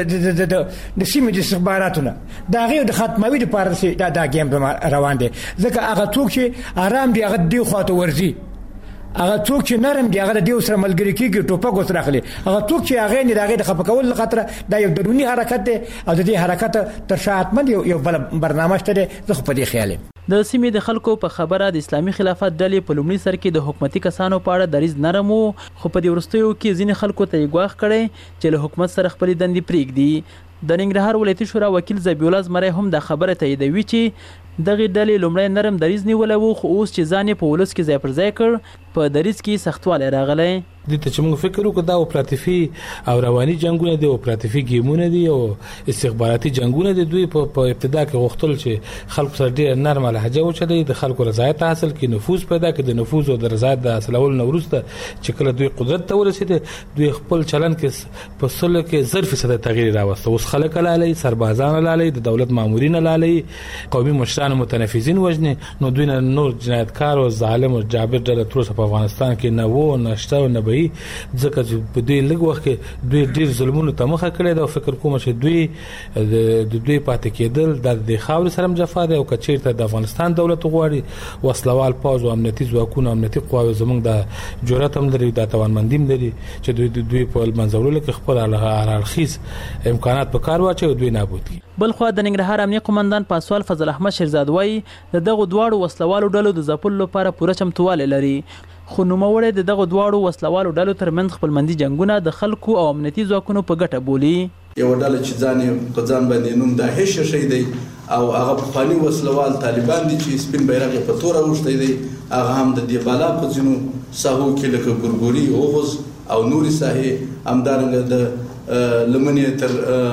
د سیمې د استخباراتونه دا غیر د ختموي لپاره دا ګیم روان دي ځکه هغه څوک چې آرام دی هغه دی خواته ورځي هغه څوک چې نرم دی هغه د یو سره ملګری کیږي ټوپک وسره اخلي هغه څوک چې هغه نه دغه د خپکول خطر دا یو درونی حرکت دی او د دې حرکت تر شاعتمند یو بل برنامه شته زه په دې خیال د سیمې د خلکو په خبره د اسلامي خلافت ډلې په لومړي سر کې د حکومتي کسانو په اړه دریځ نرم وو خو په دې وروستیو کې ځینې خلکو ته یې ګواښ کړی چې له حکومت سره خپلې دندې پرېږدي. د ننګرهار ولایتي شورا وکیل ذبیح الله زمری هم دا خبره تاییدوي چې دغه ډلې لومړی نرم دریځ نیولی و خو اوس چې ځان یې په ولس کې ځای پر ځای کړ په دریځ کې سختوالی راغلی. دې ته چې موږ فکر وکړو دا اپراتیفي او رواني جنگونه دي اپراتیفي ګیمونه دي او استخباراتي جنگونه دي. دوی په ابتدا کې غوښتل چې خلکو سره ډېر نرمه لهجه وچلوي د خلکو رضایت حاصل کړي نفوذ پیدا کړي د نفوذ او د رضایت د حاصلولو نه وروسته چې کله دوی قدرت ته ورسېدل دوی خپل چلن کې په سلو کې 0% تغییر راوسته. اوس خلک لالي سربازان لالي د دولت مامورین لالي قومي مشران متنفذین وجني نو دوی نور جنایتکار او ظالم او جابر ډله تر اوسه په افغانستان کې نه وو نشته نه ځکه چې په دې لږ وخت کې دوی ډېر ظلمونو ته مخه کړې ده او فکر کوم چې دوی پاتې کېدل د خاورې سره جفا ده او که چېرته د افغانستان دولت غواړي وسلوال پوځ او امنیتي ځواکونه امنیتي قواوې زموږ د جرأت هم لري د توانمندي هم لري چې دوی په منځولو کې خپل هراړخیز امکانات په کار واچوي او دوی نابود کړي. بلخوا د ننګرهار امنیه قومندان پاسوال فضل احمد شیرزاد وایي د دغو دواړو وسلوالو ډلو د ځپلو لپاره پوره چمتووالی لري خو نوموړی د دغو دواړو وسلوالو ډلو ترمنځ خپلمندي جنګونه د خلکو او امنیتي ځواکونو په ګټه بولي. یو ډله چې ځان په ځان باندې نوم داعش شوی دی او هغه پخواني وسلوال طالبان دي چې سپین بیرغ په تور اوښتی دی هغه هم د دې بالا په ځینو ساحو کې لکه ګورګوري اوغوز او نورې ساحې همدارنګه د لمنې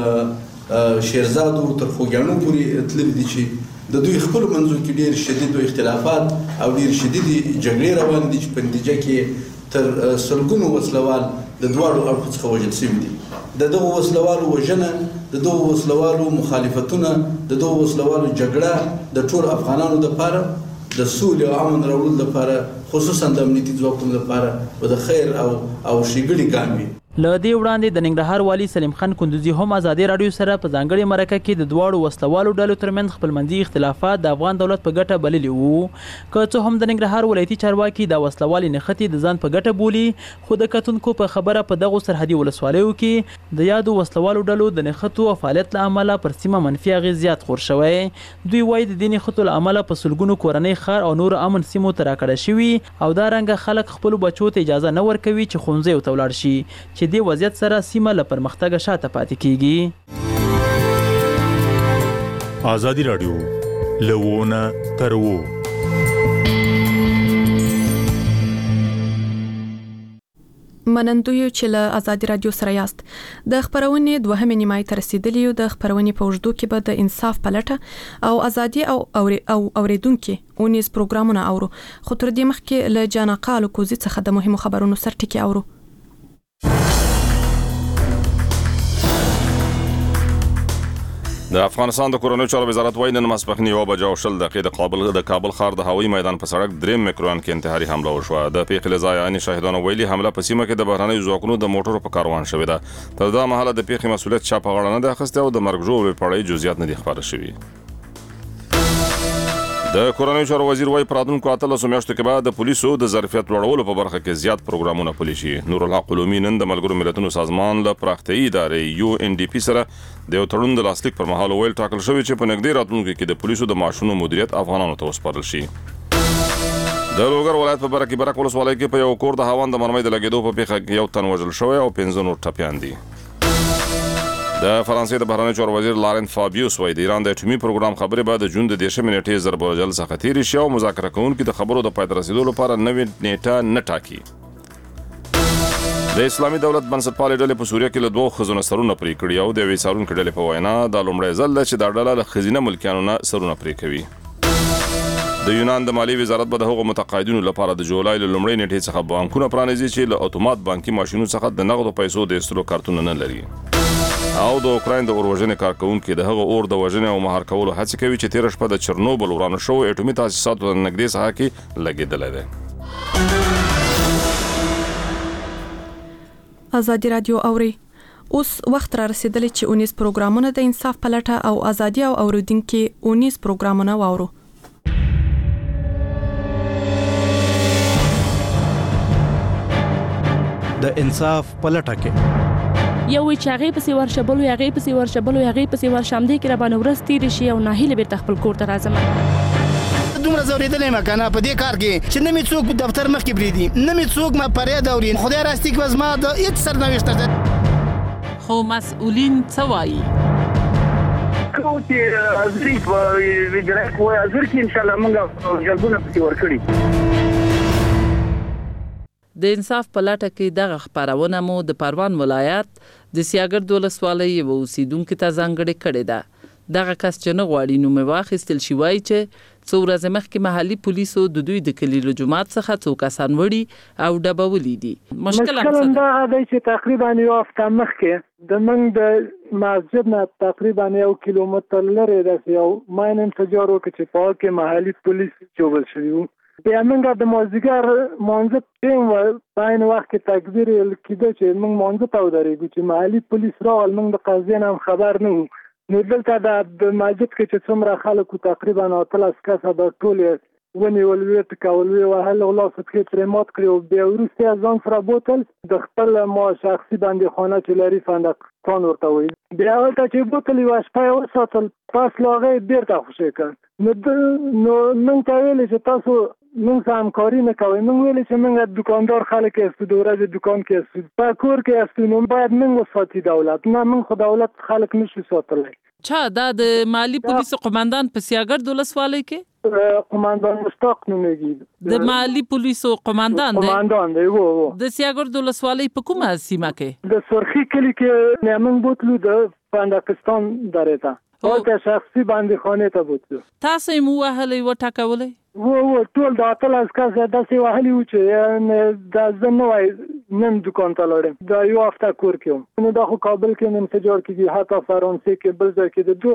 تر شیرزادو تر خوږیاڼو پورې تللي دي چې د دوی خپل منځو کې ډېر شدید اختلافات او ډېر شدید جګړې روان دي چې په نتیجه کې تر سلګونو وسلوال د دواړو اړخو څخه وژل شوي دي. د دغو وسلوالو وژنه د دغو وسلوالو مخالفتونه د دغو وسلوالو جګړه د ټول افغانانو لپاره د سولې او امن راوړلو لپاره خصوصا د امنیتي ځواکونو لپاره د خیر او ښېګړې ګام وي. له دې وړاندې د ننګرهار والي سلیم خان کندوزي هم ازادي رادیو سره په ځانګړي مرکه کې د دواړو وسلوالو ډلو ترمنځ خپلمنځي اختلافات د افغان دولت په ګټه بللي وو. که څه هم د ننګرهار ولایتي چارواکي د وسلوالي نښتې د ځان په ګټه بولي، خو د کتونکو په خبره په دغو سرحدي ولسوالیو کې د یادو وسلوالو ډلو د نښتو او فعالیت له امله پر سیمه منفي اغېز زیات خور شوی. دوی وایي د دې نښتو له امله په سلګونو کورنۍ ښار او نور امن سیمو ته راکړه شوي او دا رنګه خلک خپلو بچو ته اجازه نه ورکوي چې ښوونځیو ته ولاړ شي، چې دې وضعیت سره سیمه له پرمختګه شاته پاتې کیږي. ازادي رادیو لوونه ترو منندوی چې له ازادي رادیو سره یاست. د خبرونې دوهمه نیمه ته رسیدلی یو. د خبرونې په وجودو کې به د انصاف پلټه او ازادي او اوریدونکو اونیز پروګرامونه اورو. خو تر دې مخکې له جانقالو کوزي څخه د مهمو خبرونو سرټکی اورو. د افغانستان د کورونو چارو وزارت وايي نن ماسپښین 1:20 د کابل ښار د هوایي میدان په سړک 3 میکروان کې انتحاري حمله وشوه. د پیښې لزایانې شاهدانو ویلي حمله په سیمه کې د بهرنیو ځواکونو د موټرو په کاروان شوې ده. تر دا مهاله د پیښې مسؤلیت چا په غاړه نه دی اخیستی او د مرګ ژوبلې په اړه جزئیات نه دي خبره شوي. د کورنیو چارو وزیر وايي په راتلونکو 13 میاشتو کې به د پولیسو د ظرفیت لوړولو په برخه کې زیات پروګرامونه پلي شي. نور الحق علومي نن د ملګرو ملتونو سازمان له پراختیایي ادارې UNDP سره د یو تړون د لاسلیک پر مهال ویل ټاکل شوی چې په نږدې راتلونکو کې د پولیسو د معاشونو مدیریت افغانانو ته وسپارل شي. د لوګر ولایت په برکې برک ولسوالۍ کې په یو کور د هاوند د مرمۍ د لګېدو په پیښه کې یو تن وژل شوی او 15 نور ټپیان دي. د فرانسې د بهرنیو چارو وزیر لارن فابیوس وايي د ایران د اټومي پروګرام خبرې به د جون د 10 نیټې ضرب الجل څخه تیرې شي او مذاکره کوونکي د خبرو د پای ته رسیدو لپاره نوې نیټه نه ټاکي. د اسلامي دولت بنسټپالې ډلې په سوریه کې له 2 خزونه سرونه پرې کړي او د یوې څارونکو ډلې په وینا دا لومړی ځل ده چې دا ډله له خزینه ملکیانو نه سرونه پرې کوي. د یونان د مالی وزارت به د هغو متقاعدینو لپاره د جولای له لومړۍ نیټې څخه بانکونه پرانیزي چې له اتومات بانکي ماشینونو څخه د نغدو پیسو د ایستلو کارتونه نه لري. او د اوکراین د اوروژنې کارکونکو د هغه اور د وژنې او مهار کولو هڅه کوي چې تیر شپه د چرنوبل ورانه شو اټومي تاسیساتو د نږدې ساحه کې لګیدلې ده. ازادي رادیو اوري. اوس وخت را رسیدلی چې اونیز پروګرامونه د انصاف پلټه او ازادي او اوریدونکو اونیز پروګرامونه واورو. د انصاف پلټه کې یو چې هغه پسې ورشبلو هغه پسې ورشم دې کې را باندې ورستې شي او ناهیله بیرته خپل کور ته راځم. دومره زوریدلې مکنه په دې کار کې چې نه می څوک دفتر مخ کې بریدي نه می څوک ما پرې دورین خدای راستي کې وزما د هیڅ سرنوشت ده. خو مسؤلین څه وایي؟ کوم چې ازري ویډرک وای ازر کې ان شاء الله موږ جلبونه پتی ورکړي. د انصاف په لټه کې دغه خبرونه مو د پروان ولایت د سیاګرد ولسوالۍ یو اوسیدونکو ته ځانګړې کړې ده. دغه کس چې نه غواړي نوم واخیستل شي وایي چې څو ورځې مخکې محلي پولیسو د دوی د کلي له جومات څخه څو کسان وړي او ډبولي دي. مشکل دا دی چې تقریبا یو هفته مخکې د موږ د مسجد نه تقریبا 1 کیلومتر لرې راځي او ماینن تجارو کې په کې محلي پولیس جوړل شوی وو. بیا موږ د مازیګر مانځه ټیم باندې وخت کې تکبیر کېده چې موږ مانځه ته ودرېږو چې محلي پولیس راول موږ د قضیې نه خبر نه وو. نو دلته د مسجد کې چې څومره خلکو تقریبا 13 کسه د ټول ونیول ټکول وهل او لاس کې ترمات کړو. بیا وروسته ځان سره بوتل د خپل ما شخصي باندې خانه چې لري فندق تان ورته وي. بیا ورته چې بوتل یو شپه وساتل پاس لاغې بیرته خوشې کړ. نو موږ ته ویل چې تاسو موږ همکاري نه کوي. موږ ویل چې موږ دکاندار خلک یو د ورځې دکان کې یو په کور کې یو نو باید موږ وساتي دولت نه موږ خو دولت خلک نشي ساتلی. چا دا د مالی پولیسو قوماندان په سیاګرد ولسوالۍ کې قوماندان مشتاق نومېږي. د مالی پولیسو قوماندان دی. قوماندان دی وو. د سیاګرد ولسوالۍ په کومه سیمه کې؟ د سرخی کلی کې موږ بوتلو د پانداکستان درته او ته شخصي باندې خانه ته بوتلو. تاسو مو وهلې وټاکولې؟ وو ټول د اتل اسکاس داسې وهلې و چې دا زنوای نن دکان ته لاړم. دا یو هفته کور کې نو دا خو کابل کې نن څه جوړ کیږي حتی فرانسې کې بل ځای کې د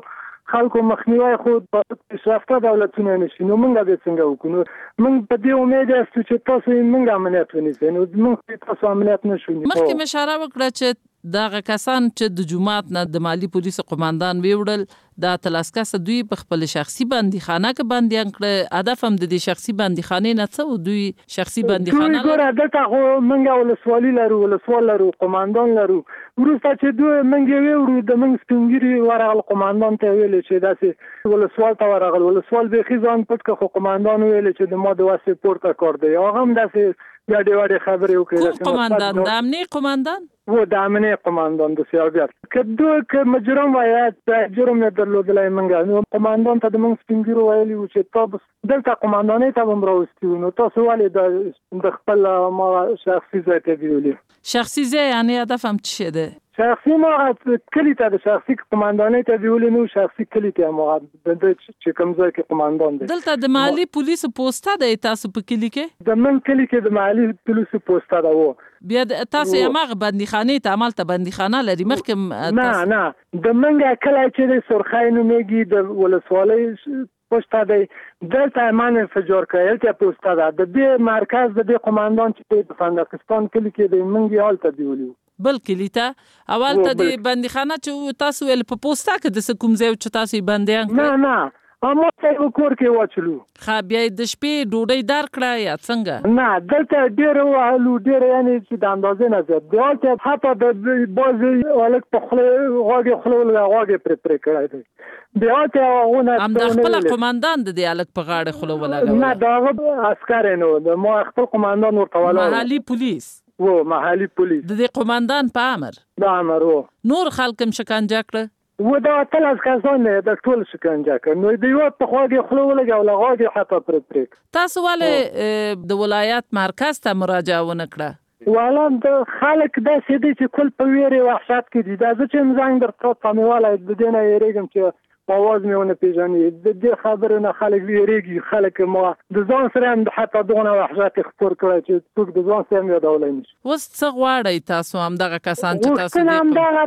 خلکو مخنیوي خو په پیشرفته دولتونو نشي نو موږ به څنګه وکړو موږ په دې امید یاستو چې تاسو موږ امنیت ونیسئ نو موږ تاسو امنیت نشو نیسئ. مخکې اشاره وکړه چې دغه کسان چې د جماعت نه د مالی پولیسو قوماندان ویوړل د تلاسکس دوی په خپل شخصي بندیخانه کې بندیان کړ. هدف هم د دې شخصي بندیخانه نه څه دوی شخصي بندیخانه ګوره دلته خو موږ ولسوالي لرو قوماندان لرو وروسته چې دوی موږ ویوړو د موږ سپینګیري ورغل قوماندان ته ویل چې داسې ولسوال ته ورغل ولسوال به خزان پټ که خو قوماندان ویل چې د ما د واسه پورته کار دی هغه هم داسې ډېرې خبرې وکړې. قوماندان د امنیه قوماندان و د امنیه قوماندان د سیاست که مجرم وایي جرم نه درلودلای منګه نو قوماندان ته د موږ سپینګیرو ویلي و چې تاسو دلته قوماندانې ته هم راوستي نو تاسو ولې د خپل ما شخصي ځای ته ویلي. شخصي ځای یعنی هدف هم څه دی؟ شخصي ما کلی ته د شخصي قوماندانې ته ویلي نو شخصي کلی ته ما د چې کوم ځای کې قوماندان دی. دلته د مالی پولیسو پوسټه دی تاسو په کلی کې؟ د من کلی کې د مالی پولیسو پوسټه ده و. بیا تاسو یې مغه بندیخانه ته عمل ته بندیخانه لري مخکې نه د منګه کله چې سرخای نومېږي د ولسوالۍ پوسټه دی دلته ایمان انفجار کړل ته پوسټه ده د دې مرکز د قوماندان چې په فندقستان کلی کې د منګي حالت دیولیو بل کلی ته اول ته د بندیخانه چې تاسو ول په پوسټه کې د کوم ځای چې تاسو بندیان نه اما څنګه کور کې واچلو خا بیا د شپې ډوډۍ دار کړه یا څنګه؟ نه دلته ډېر وهلو ډېر یعنی چې د اندازې نه زیات دی چې حتی د بازي الک په خله غوږ پر کړای دی بیا ته هغه هم د خپل قوماندان د الک په غاړه خله ولګول نه دا عسكر نو د ما خپل قوماندان ورته ولا محلي پولیس و محلي پولیس د قوماندان په امر د امر و نور خلک هم شکنجه کړه و دا تل از کسان د ټول شکنجه کړ نو د یو په خواږه خلو ولګول غاږه حتی پر تاسو ولې د ولایت مرکز ته مراجعه ونکړه؟ والا د خلک دا سیدي چې کل په ویری وحشت کې دي دا چې زنګ درته پامواله د دینه یریږم چې اواز مې ونه پیژني د دې خبرو نه خلک ویریږي خلک ما د ځان سره هم حتی دغه وحشت خپور کړی چې څوک د ځان سره یادولای نشي. اوس څه غواړئ تاسو هم دغه کسان چې تاسو غوښتنه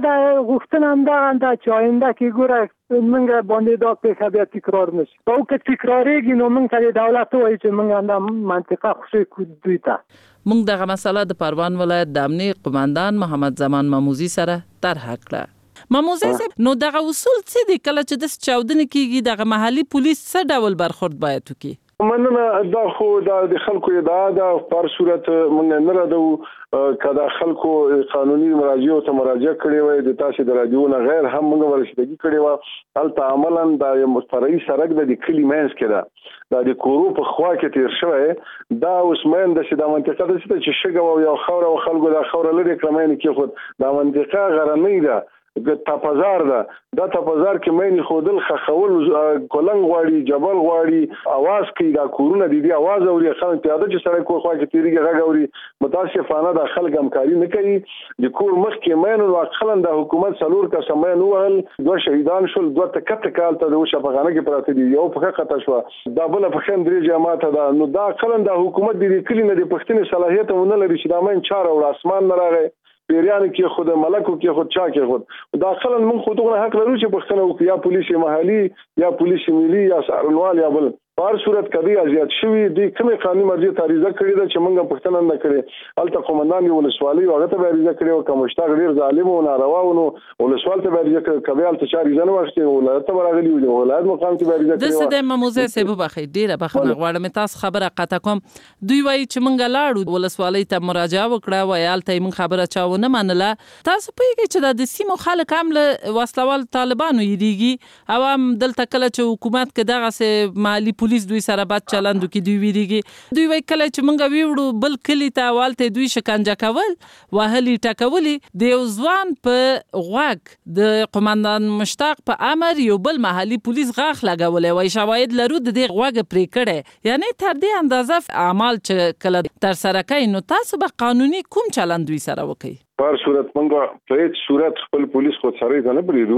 هم دا چې آینده کې ګوره موږ باندې دا پیښه بیا تکرار نشي او که تکراریږي نو موږ ته دولت وایي چې موږ د منطقه خوشي کو دوی ته موږ دغه مسله د پروان ولایت د امنیه قوماندان محمد زمان ماموزي سره طرح کړه. ماموزي نو دغه اصول څه دي کله چې د چاودنه کیږي دغه محلي پولیس څه ډول برخورد باید وکړي؟ مننه دا خو د خلکو ادعا ده په صورت مونږ نه راځو کدا خلکو قانوني مراجعه ته مراجعه کړې وای د تاسو د راجعو نه غیر هم موږ ورشتګي کړې و البته عملاً د مسترعي سرک د کلی مینس کې دا د کورو په خوا کې تیر شوی دا اوس مېن د شیدا منطقه د چې شګه او یو خوره او خلکو د خوره لري کلمین کې خود د منطقه غرنۍ ده تپزار ده دا تپزار کې مېنی خودل خخول کولنګ غواړي جبل غواړي आवाज کوي دا کورونه دي आवाज اوري خلک پیاده چې سره کوی خوا کې تیریږي غاوري متاسفانه د خلک همکاري نه کوي د کور مخ کې مېنو واخلن د حکومت سلور کا سمې نو ول دوه شهیدان شول دوه تکته کال ته د شپغانه کې پراته دي یو په خطه شو دا بل په خیم درې جماعت ده نو دا خلن د حکومت د کلی نه د پښتني صلاحیت ونه لري چې دا مین چاره او اسمان نه راغی پیریان کې خود ملکو کې خود چا کې خود داخلا من خودونه حق لرو چې پښتنه او یا پولیس محلي یا پولیس ملي یا سارنوال یا بل په صورت کدي ازیات شوی د کومه قانوني مرجع تاریخ کړی دا چې موږ پښتنه نه کړی الته قومندان ولسوالي هغه ته ریزه کړی او کومشتاق ډیر ظالم او ناروا و نو ولسوال ته ریزه کړی کبیال ته چاري ځنه واخته ولایت ته راغلی و ولایت مقام ته ریزه کړی د سده مموزه سبب بخیر ډیره بخنه غواړم تاسو خبره قطع کوم دوی وایي چې موږ لاړو ولسوالي ته مراجعه وکړه ویل ته موږ خبره چاونه منله تاسو پوهیږئ چې د سیمو خلک هم له وسلوال طالبانو یریږي او هم دلته کله چې حکومت کې دغه مالی پولیس دوی سره بد چلندو کې دوی ویریږي دوی وای کله چې مونږ ویوړو بل کلی ته والته دوی شکنجه کول وهلي ټکولي د یو ځوان په غوږ د قومندان مشتاق په امر یو بل محلي پولیس غاخ لګولې وای شواهد لرو د دې غوږ پرې کړي یعنی تر دې اندازه اعمال چې کله تر سره کوي نو تاسو به قانوني کوم چلند دوی سره وکړي په صورت منګه په هیڅ صورت خپل پولیس خو سره نه بریدو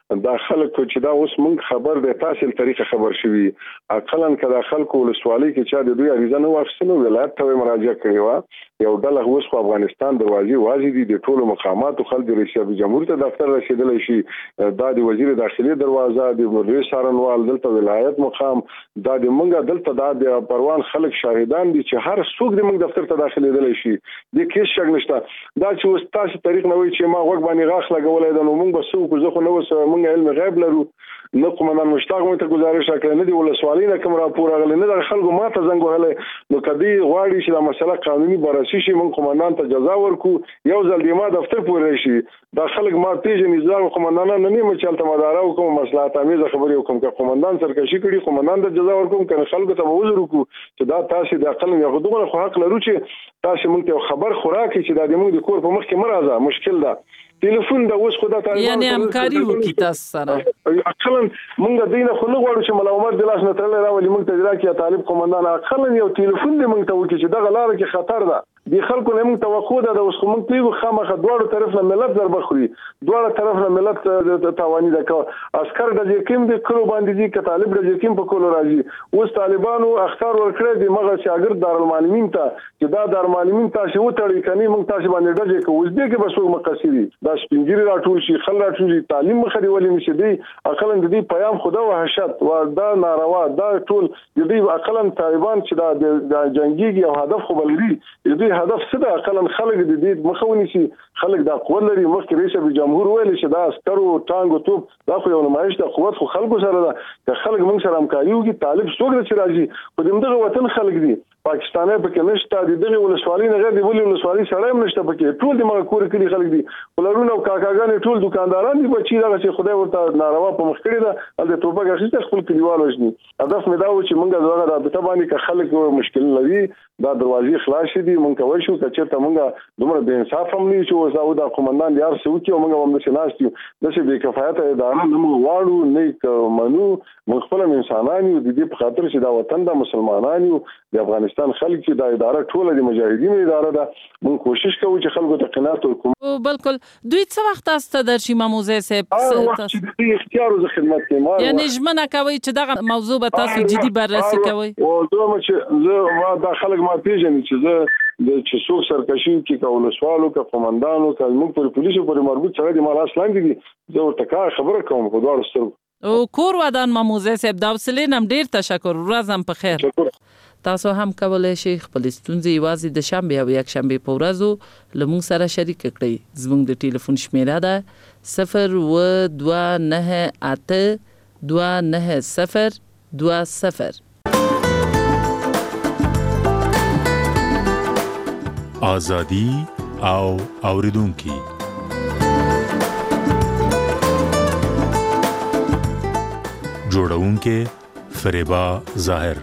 دا خلک چې دا اوس موږ خبر د تاسو طریقه خبر شوي اقلن کله خلکو ولسوالۍ کې چې د دوی اړیزه نه واخیستنو ولایت ته مراجعه کړې و یو ډله اوس په افغانستان دروازې واځي دي د ټولو مقاماتو خلک رئیس جمهور ته دفتر رسیدلی شي دا د وزیر داخلي دروازه د مدیر سارنوال دلته ولایت مقام دا د موږ دلته دا د پروان خلک شاهدان دي چې هر څوک د موږ دفتر ته داخليدلی شي د کیس شک نشته دا چې اوس تاسو طریق نه وي چې ما وګ باندې غاښ لګولای دا نو موږ به څوک زه خو نو موږ علم غیب لرو نه قومندان مشتاق مو ته گزارش وکړ نه دی ولسوالۍ نه کوم راپور غل نه د خلکو ماته زنګ وهله نو کدی غواړي چې دا مسله قانوني بررسي شي موږ قومندان ته جزا ورکو یو ځل دی ما دفتر پورې شي دا خلک ما پیژنې ځل قومندان نه نیمه چلته مدارا کوم مصلحت امیزه خبرې کوم که قومندان سرکشي کړي قومندان ته جزا ورکوم کنه خلکو ته وزر وکړو چې دا تاسو د عقل یو دغه حق لرو چې تاسو موږ ته خبر خوراکي چې دا د موږ د کور په مخ کې مرزه مشکل ده ټلیفون دا اوس خدای تعالی یعنی همکاري وکړي تاسو سره اقلا موږ دینه خو نه غواړو چې ملا عمر د لاس نه ترلې راولي موږ ته راکې طالب قومندان اقلا یو ټلیفون دې موږ ته وکړي چې دغه لار کې خطر ده دی خلکو نه موږ توقع ده د اوس موږ پیغو خامخه دواړو طرف نه ملت ضربه خوري دواړو طرف نه ملت د توانی ده عسكر د یقین د کلو باندې دي ک طالب د یقین په کولو راځي اوس طالبانو اختار ورکړي د مغه شاګرد دارالمعلمین ته چې دا دارالمعلمین تاسو وټړي کني موږ تاسو باندې ډجه کو اوس دې کې بس وګ مقصدي دا سپینګری راټول شي خل راټول شي تعلیم مخري ولې نشي دی اقلا د دې پیام خدا وحشت و دا ناروا دا ټول د دې اقلا طالبان چې دا جنگي او هدف خو بلري دې هدف څه ده اقلا خلک د دې مخاوني شي خلک دا قوت لري مخکې رئیس جمهور ویل چې دا عسكرو ټانګو توپ دا خو یو نمایش د قوت خو خلکو سره ده چې خلک موږ سره همکاري وکړي طالب څوک چې راځي په دغه وطن خلک دي پاکستاني پکې نشته د دغه ولسوالۍ نه غیر دی ولسوالۍ سره هم نشته پکې ټول د مګ کور کړي خلک دي ولرونه او کاکاګان ټول دکانداران دي بچي دا چې خدای ورته ناروا په مخ کړی دا د توپک اخیسته خپل کلیوال وژني هدف مې دا و چې موږ دغه رابطه باندې که خلک مشکل لري دا دروازې خلاص دي موږ کوي شو چې ته موږ دومره د انصاف هم نه شو او دا قومندان دی ارسو کې موږ هم نشناستو د څه د کفایت اداره نه موږ واړو نه منو موږ خپل انسانان یو د دې په خاطر چې دا وطن د مسلمانانو د افغانستان خلک چې دا اداره ټول د مجاهدینو اداره ده موږ کوشش کوو چې خلکو ته قناعت ورکړو بالکل دوی څه وخت تاسو در شي ماموزه سپ چې اختیار او خدمت کې یعنی ژمنه کوي چې دغه موضوع به تاسو جدي بررسي کوي او دوه چې زه ما دا خلک ما پیژنې چې زه د چې څوک سرکشي کې کول سوالو کې قومندانو کې موږ پر پولیسو پر مربوط سره د مال اصلان دي زه ورته خبره کوم په دوه سترګو او کور ودان ماموزه سپ دا وسلې نم ډیر تشکر ورځم په خیر تاسو هم کولای شئ خپل ستونزې یوازې د شنبه او یک شنبه په ورځو لمون سره شریک کړئ زموږ د ټلیفون شمیره ده 029829020 آزادی او اوریدونکي جوړونکې فریبا ظاهر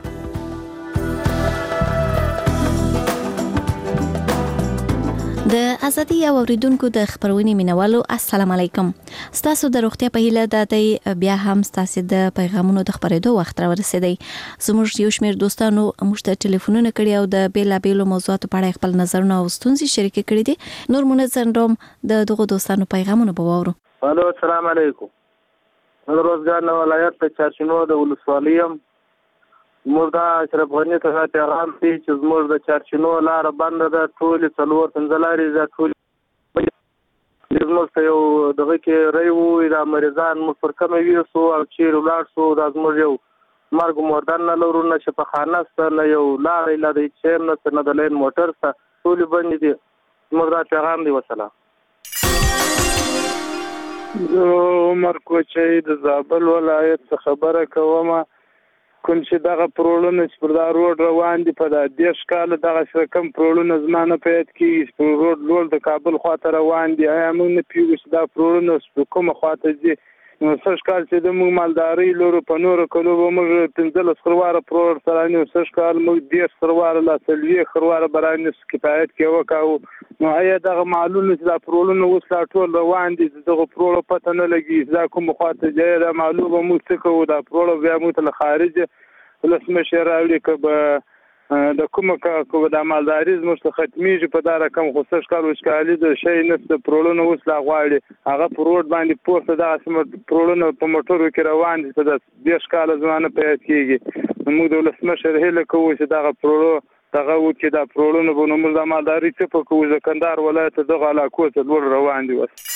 د ازادي او اوریدونکو د خبرونې مینوالو السلام علیکم ستاسو د روغتیا په هیله د بیا هم ستاسو د پیغامونو د خبرېدو وخت را ورسېدی زموږ یو شمېر دوستانو موږ ته ټلیفونونه کړي او د بیلابېلو موضوعاتو په اړه خپل نظرونه او ستونزې شریک کړي دي نور منځن روم د دغه دوستانو پیغامونه به واورو الو السلام علیکم روزګار نو ولایت ته چارشنو د ولسوالیم مردا اشرف غنی ته پیغام دی چې زموږ د چارشنو لار بند ده ټول څلور تنزلاري ز ټول زموږ ته یو دغه کې ریو د مریضان مفرکم ویسو او چیر ولار سو د زموږ یو مرګ مردان نه لورو نه شفخانه سره یو لار اله د چیم نه د لین موټر سره ټول بند دي مردا پیغام دی وسلام عمر کوچي د زابل ولایت خبره کومه کوم چې دغه پرولونه چې پر دا روډ روان دي په د 10 کال دغه شکم پرولونه زمانه پیدا کیږي پر روډ لول د کابل خواته روان دي موږ نه پیږو چې دا پرولونه کومه خواته دي نو سږ کال چې د موږ مالداري لورو په نورو کلو موږ 15 خرواره پرور سره نو سږ کال موږ 10 خرواره لا سلوي خرواره برانه کفایت کې وکاو نو آیا دغه معلومه چې دا پرولونه اوس لا ټول روان دي دغه پرول پته نه لګي دا کوم خواته دی دا معلومه موږ څه کوو دا پرول بیا موږ ته خارج ولسمه شراوړي کبه د کومه کو د مالداري زموږ ته ختميږي په دا رقم خو څه ښکار وشکالي د شي نفس پرولونه اوس لا غواړي هغه په روډ باندې پورته دا سم پرولونه په موټرو کې روان دي په د ښکاله ځوانه پیدا کیږي موږ د ولسمشر هله کوو چې دا پرولو دغه و چې دا پرولونه به نو موږ د مالداري څخه په کوو ځکندار ولایت دغه علاقو ته لور روان دي وس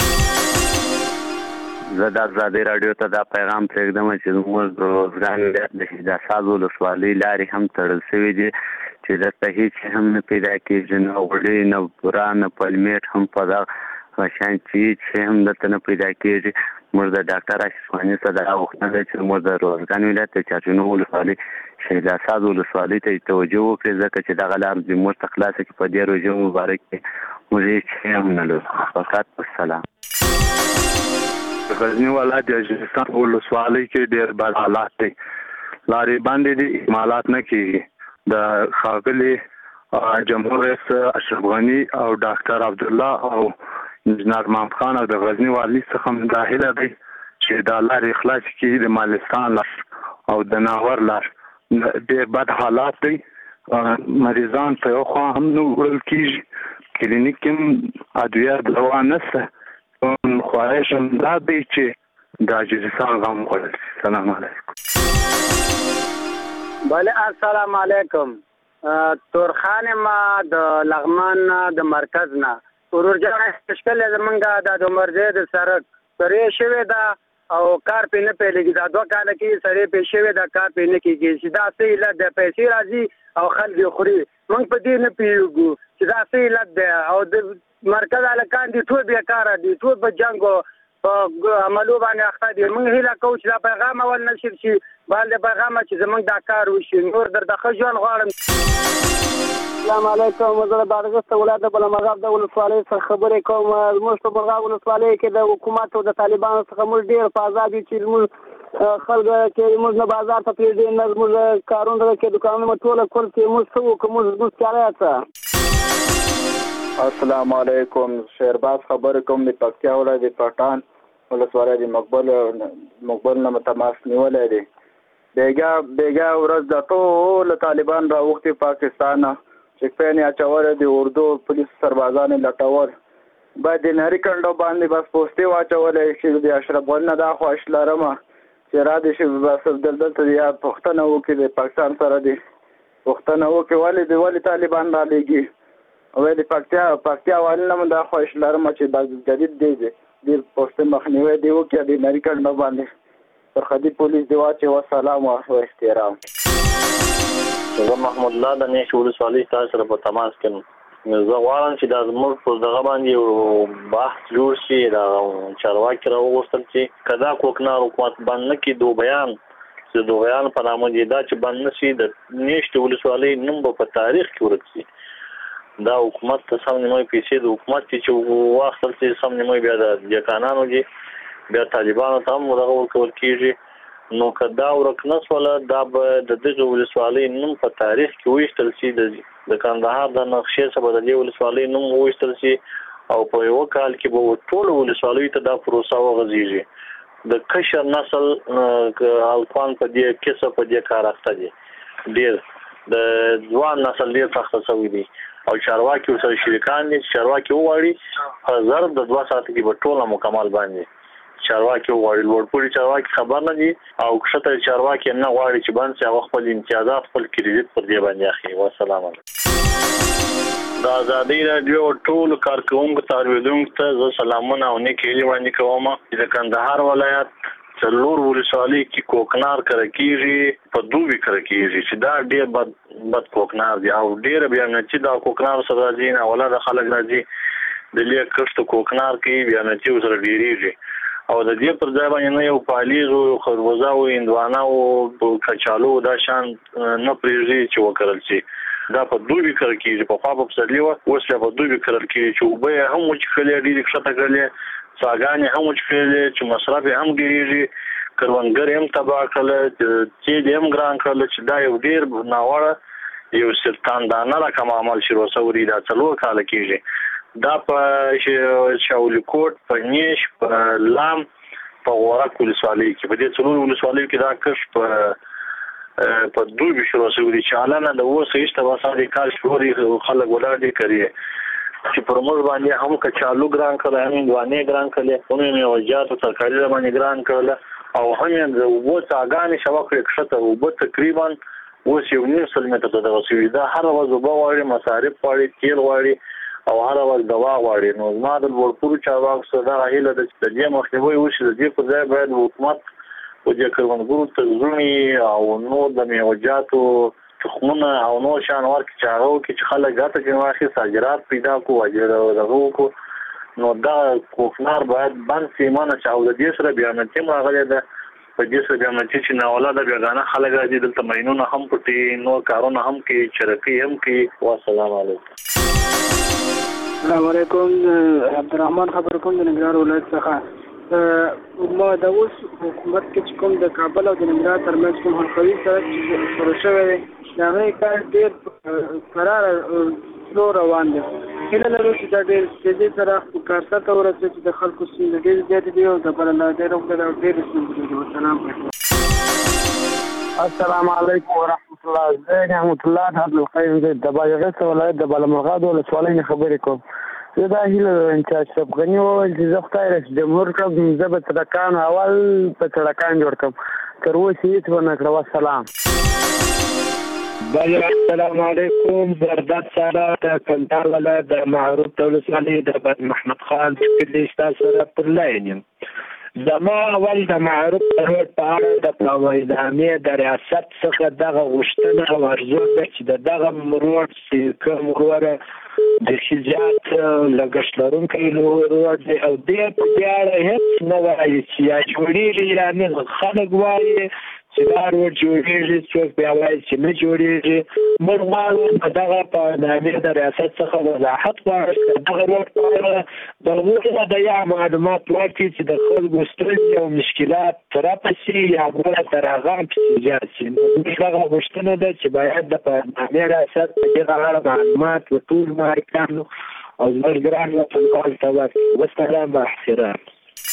زه د آزادۍ راډیو ته دا پیغام پرېږدم چې زموږ روزګار د حجازات ولسوالۍ لارې هم تړل شوي دي چې دلته هېڅ هم نه پیدا کېږي نه غوړي نه بوره نه پلمېټ هم په دغه شان چې هم دلته نه پیدا کېږي. موږ د ډاکټر اشرف غني څخه دا غوښتنه ده چې موږ د روزګان ولایت د چارچینو ولسوالۍ شهیداساد ولسوالۍ ته توجه وکړي ځکه چې دغه لار زموږ ته خلاصه کړي. په دې روژه مبارک کې موږ هېڅ هم نه لرو. فقط والسلام. غزنی ولایت د اجرستان ولسوالۍ کې ډېر بد حالات دي. لارې باندې دي اکمالات نه کېږي. د ښاغلي جمهور رئیس اشرف غني او ډاکټر عبدالله او انجنیر محمد خان او د غزنی والي څخه هم دا هیله دی چې دا لارې خلاص کړي. د مالستان لار او د ناور لار ډېر بد حالات دي. مریضان په یو خوا هم نه وړل کېږي. کلینیک کې ادویه دوا نشته. خواهش هم دا دی چې د اجرستان غم وخورل. سلام علیکم. بله السلام علیکم. تورخان ما د لغمان د مرکز نه ورورجان تشکل زمونږه د عمرزه د سرک پرې شوی دا او کار په نه پیلېږي. دا 2 کال کې سړی په شوی دا کار په نه کېږي چې دا سې له د پیسې راځي او خلک خوري. موږ په دې نه پیږو چې دا سې له د او د مرکز الکان دي ټول بیا کار دي ټول په جنگو په عملو باندې اخته دي. موږ هیله کوو چې دا پیغام اول نشر شي بل د پیغام چې زمونږ دا کار وشي نور در د خجوان غواړم. السلام علیکم. زه د بادغیس ولایت د بلمغاب د ولسوالۍ څخه خبرې کوم. زموږ په بلمغاب ولسوالۍ کې د حکومت او د طالبانو څخه موږ ډېر په آزادي چې موږ خلک کې موږ نه بازار ته پرېږدي نه زموږ کارونه کې دوکانونه ټول کول چې موږ څه وکړو موږ چاره څه. السلام علیکم. شهرباز خبرې کوم د پکتیا ولایت د پټان ولسوالۍ د مقبل نه تماس نیولای دی. بیګا ورځ د ټول طالبان راوختي پاکستان چې پېنی اچول د اردو پولیس سربازان لټول باید د نری کندو باندې بس پوسټي واچولې چې د اشرف غني دا خواهش لرم چې را دي چې بس دلته یا پښتنه وکړي د پاکستان سره دي پښتنه وکړي ولې طالبان را لګي او د پکتیا والنه دا خواهش لرم چې د جدید دی د پوسټ مخنیوي دی وکړي د نری کندو باندې پر خدي پولیس دی واچي. والسلام او احترام. زه محمود الله د نیش ولسوالۍ تاسو سره په تماس کې زه غواړم چې د زموږ په دغه باندې یو بحث جوړ شي. دا چارواکي راوغوښتل چې که دا کوکنار حکومت بند نه کړي دوبیان چې دوبیان په نامه دی دا چې بند نه شي د نیش ولسوالۍ نوم به په تاریخ کې ورک شي. دا حکومت ته سم نیمه پیسې د حکومت چې واخلل چې سم نیمه بیا د جکانانو دي بیا طالبانو ته هم دغه ورکول کېږي. نو که دا ورک نه شوله دا به د دغه ولسوالۍ نوم په تاریخ کې وویشتل شي. د کندهار د نقشې څخه به د دې ولسوالۍ نوم وویشتل شي او په یو کال کې به ټول ولسوالیو ته دا پروسه وغځېږي. د کشر نسل الفان په دې کیسه په دې کار اخته دي. ډېر د ځوان نسل ډېر سخته شوي دي او چارواکي ورسره شریکان دي. چارواکي وغواړي په ضرب د 2 ساعته کې به ټوله مکمل باندې چارواکي وغواړي. لوړپوړي چارواکي خبر نه دي او کښته چارواکي نه غواړي چې باندې هغه خپل امتیازات خپل کریډټ پر دې باندې اخلي. والسلام علیکم. د آزادۍ راډیو ټول کارکونکو تاریدونکو ته زه سلامونه او نیک هیلې وړاندې کوم. د کندهار ولایت څلور ولسوالۍ کې کوکنار کړه کېږي په دوبي کړه کېږي چې دا ډېر بد کوکنار دی او ډېر بیا نه چې دا کوکنار سره راځي نه ولا د خلک راځي د لیک کښت کوکنار کې بیا نه چې سره ډېریږي او د دې پر ځای باندې نه یو پالیز او خربوزه او هندوانه او کچالو دا شان نه پریږدي چې وکړل شي. دا په دوبي کړه کېږي په خوا په پسرلي اوس په دوبي کړه کېږي چې اوبه هم وچښلې ډېرې کښته کړلې څاګانې هم وچښلې چې مصرف هم ډېرېږي کروندګر هم تباه کړل چې هم ګران کړل چې دا یو ډېر ناوړه یو سرطاندانه رقم عمل شروع شوی دا 4 کال کېږي. دا په شاولیکوټ په نیش په لام په غورک ولسوالۍ کې په دې 4 ولسوالیو کې دا کښ په په دوی بشرو سعودي چالانه د اوسه ایسته وساري کار شوري خلک ولادي کوي چې پر موږ باندې هم کچالو ګران کړل هم دوانه ګران کړل هم یې وجات ترکاري باندې ګران کړل او هم د وو څاګانې شوکړې کښته وو تقریبا اوس یو نیم سل متر ته رسیدي دا هر ورځ وبواري مصارف واړي تیل واړي او هر ورځ دوا واړي نو ما د ورپور چارواکو سره هیله د دې مخنیوي وشي د دې په ځای باید حکومت او د کروندګرو تنظیمي او نو د میوجاتو تخمونه او نو شانوار کې چارو کې خلک غاټه کې واخی صادرات پیدا کو اجر دغه کو نو دا کوفنار باید باندې سیمانه چاو د دې سره بیا منته راغلی ده په دې سره بیا منته چې ناولا د بیاګانه خلک راځي دلته مینونه هم پټي نو کارونه هم کې چرکی هم کې والسلام علیکم السلام علیکم عبدالرحمن خبر کوم د ننګرهار ولایت څخه ما د اوس حکومت کې کوم د کابل او د ننګرهار ترمنځ کوم حلقوي سره شروع شوی دی هغه کار ډېر قرار سلو روان دی هیله لرو چې دا ډېر تیزي سره کار سره ورسېږي چې د خلکو ستونزې ډېرې زیاتې دي او د بل نه ډېرې ستونزې دي والسلام السلام علیکم ورحمت الله زه نعمت الله عبدالقیوم د بادغیس ولایت د بالامرغاد ولسوالۍ نه خبرې کوم زه دا هیله لرم چې اشرف غني وویل چې زه خدای رئیس جمهور کړم زه به سړکان اول په سړکان جوړ کړم تر اوسه هېڅ ونه کړه والسلام السلام علیکم زرداد سره د کندهار ولایت د معروف ولسوالۍ د محمد خان کلی ستاسو سره پر لاین یم زما اول د معروف روډ په اړه د پروایدامې د ریاست څخه دغه غوښتنه او ارزو ده چې دغه روډ چې کوم وروره د شجاعت لګښت لرونکی روډ دی او دې په دې اړه هېڅ نه وایي چې یا جوړېږي یا نه خلک وایي چې دا روډ جوړېږي څوک بیا وایي چې نه جوړېږي موږ غواړو په دغه پروایدامې د ریاست څخه وضاحت غواړو چې دغه روډ په اړه د هغوی د یا معلومات ورکړي چې د خلکو ستونزې او مشکلات راپسې یا بله تر هغه هم پسې زیات شي نو زموږ دغه غوښتنه ده چې باید د پروایدامې ریاست په دغه اړه معلومات وټول مالکانو او زموږ ګران وطنوال ته ورکړي والسلام با احترام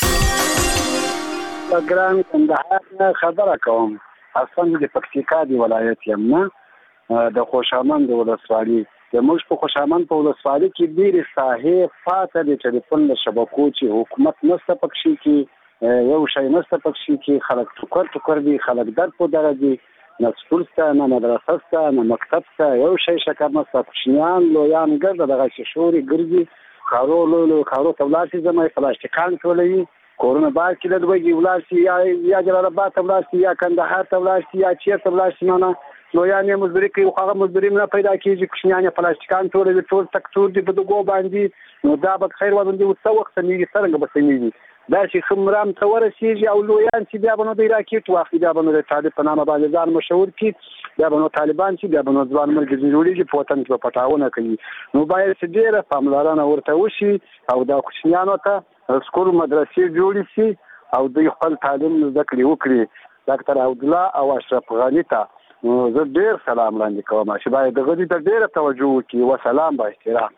ګران کندهار نه خبره کوم اصلا د پکتیکا دی ولایت یم نه د خوشامند ولسوالۍ د موږ په خوشامند په ولسوالۍ کې ډېرې ساحې فاته د ټلیفون د شبکو چې حکومت نشته پکښې کې یو شی نشته پکښې کې خلک ټوکر دي خلک درد په دره دي نه سکول شته نه مدرسه شته نه مکتب شته یو شی شکر نشته کوچنیان لویان ګرده دغسې شورې ګرځي کارو لوی کارو ته ولاړ شي زما یې پلاستیکان ټولوي کورونه باید چې لږ ولاړ شي یا جلال آباد ته ولاړ شي یا کندهار ته ولاړ شي یا چېرته ولاړ شي نه لویان یې مزدوري کوي خو هغه مزدوري نه پیدا کېږي کوچنیان یې پلاستیکان ټولوي ټول تکتور دي په دغو باندې نو دا به خیر وزندي څه وخت سمیږي څرنګه به سمیږي دا چې ښه مرام ته ورسېږي او لویان چې بیا به نو د راکېټ واخلي بیا به نو د طالب په نامه باندې ځان مشهور کړي بیا به نو طالبان چې بیا به نو ځوان ملګري جوړېږي په وطن کې به پټاونه کوي نو باید چې ډېره پاملرنه ورته وشي او دا کوچنیانو ته سکول مدرسې جوړې شي او دوی خپل تعلیم زده کړې وکړي ډاکټر عبدالله او اشرف غني ته زه ډېر سلام وړاندې کوم چې باید دغه دې ته ډېره توجه وکړي وسلام با احترام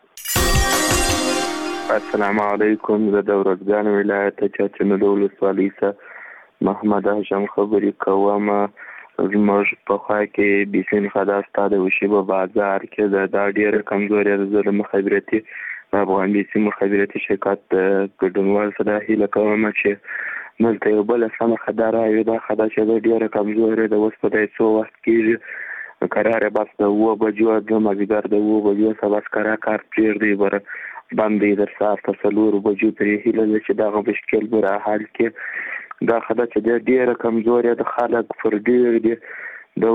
السلام علیکم زه د ورځګان ولایت چاچنو د ولسوالۍ څخه محمد هاشم خبرې کوم زموږ په خوا کې بیسین خدا ستا د وشي په بازار کې دا ډېره کمزوري ده زه د مخابراتي افغان بیسي مخابراتي شرکت ګډونوال څخه هیله کوم چې دلته یو بله سمه خدا راوي دا خدا چې ده ډېره کمزورې ده اوس په دی څو وخت کېږي قرار بس د 7 بجو د مازدیګر د 7 بجو څخه بس کار پرېږدي بره بند دی در ساعت 4 بجو پرې هیله ده چې دغه مشکل به را حل کړي دا خدا چې ده ډېره کمزورې ده خلک پر ډېر دي د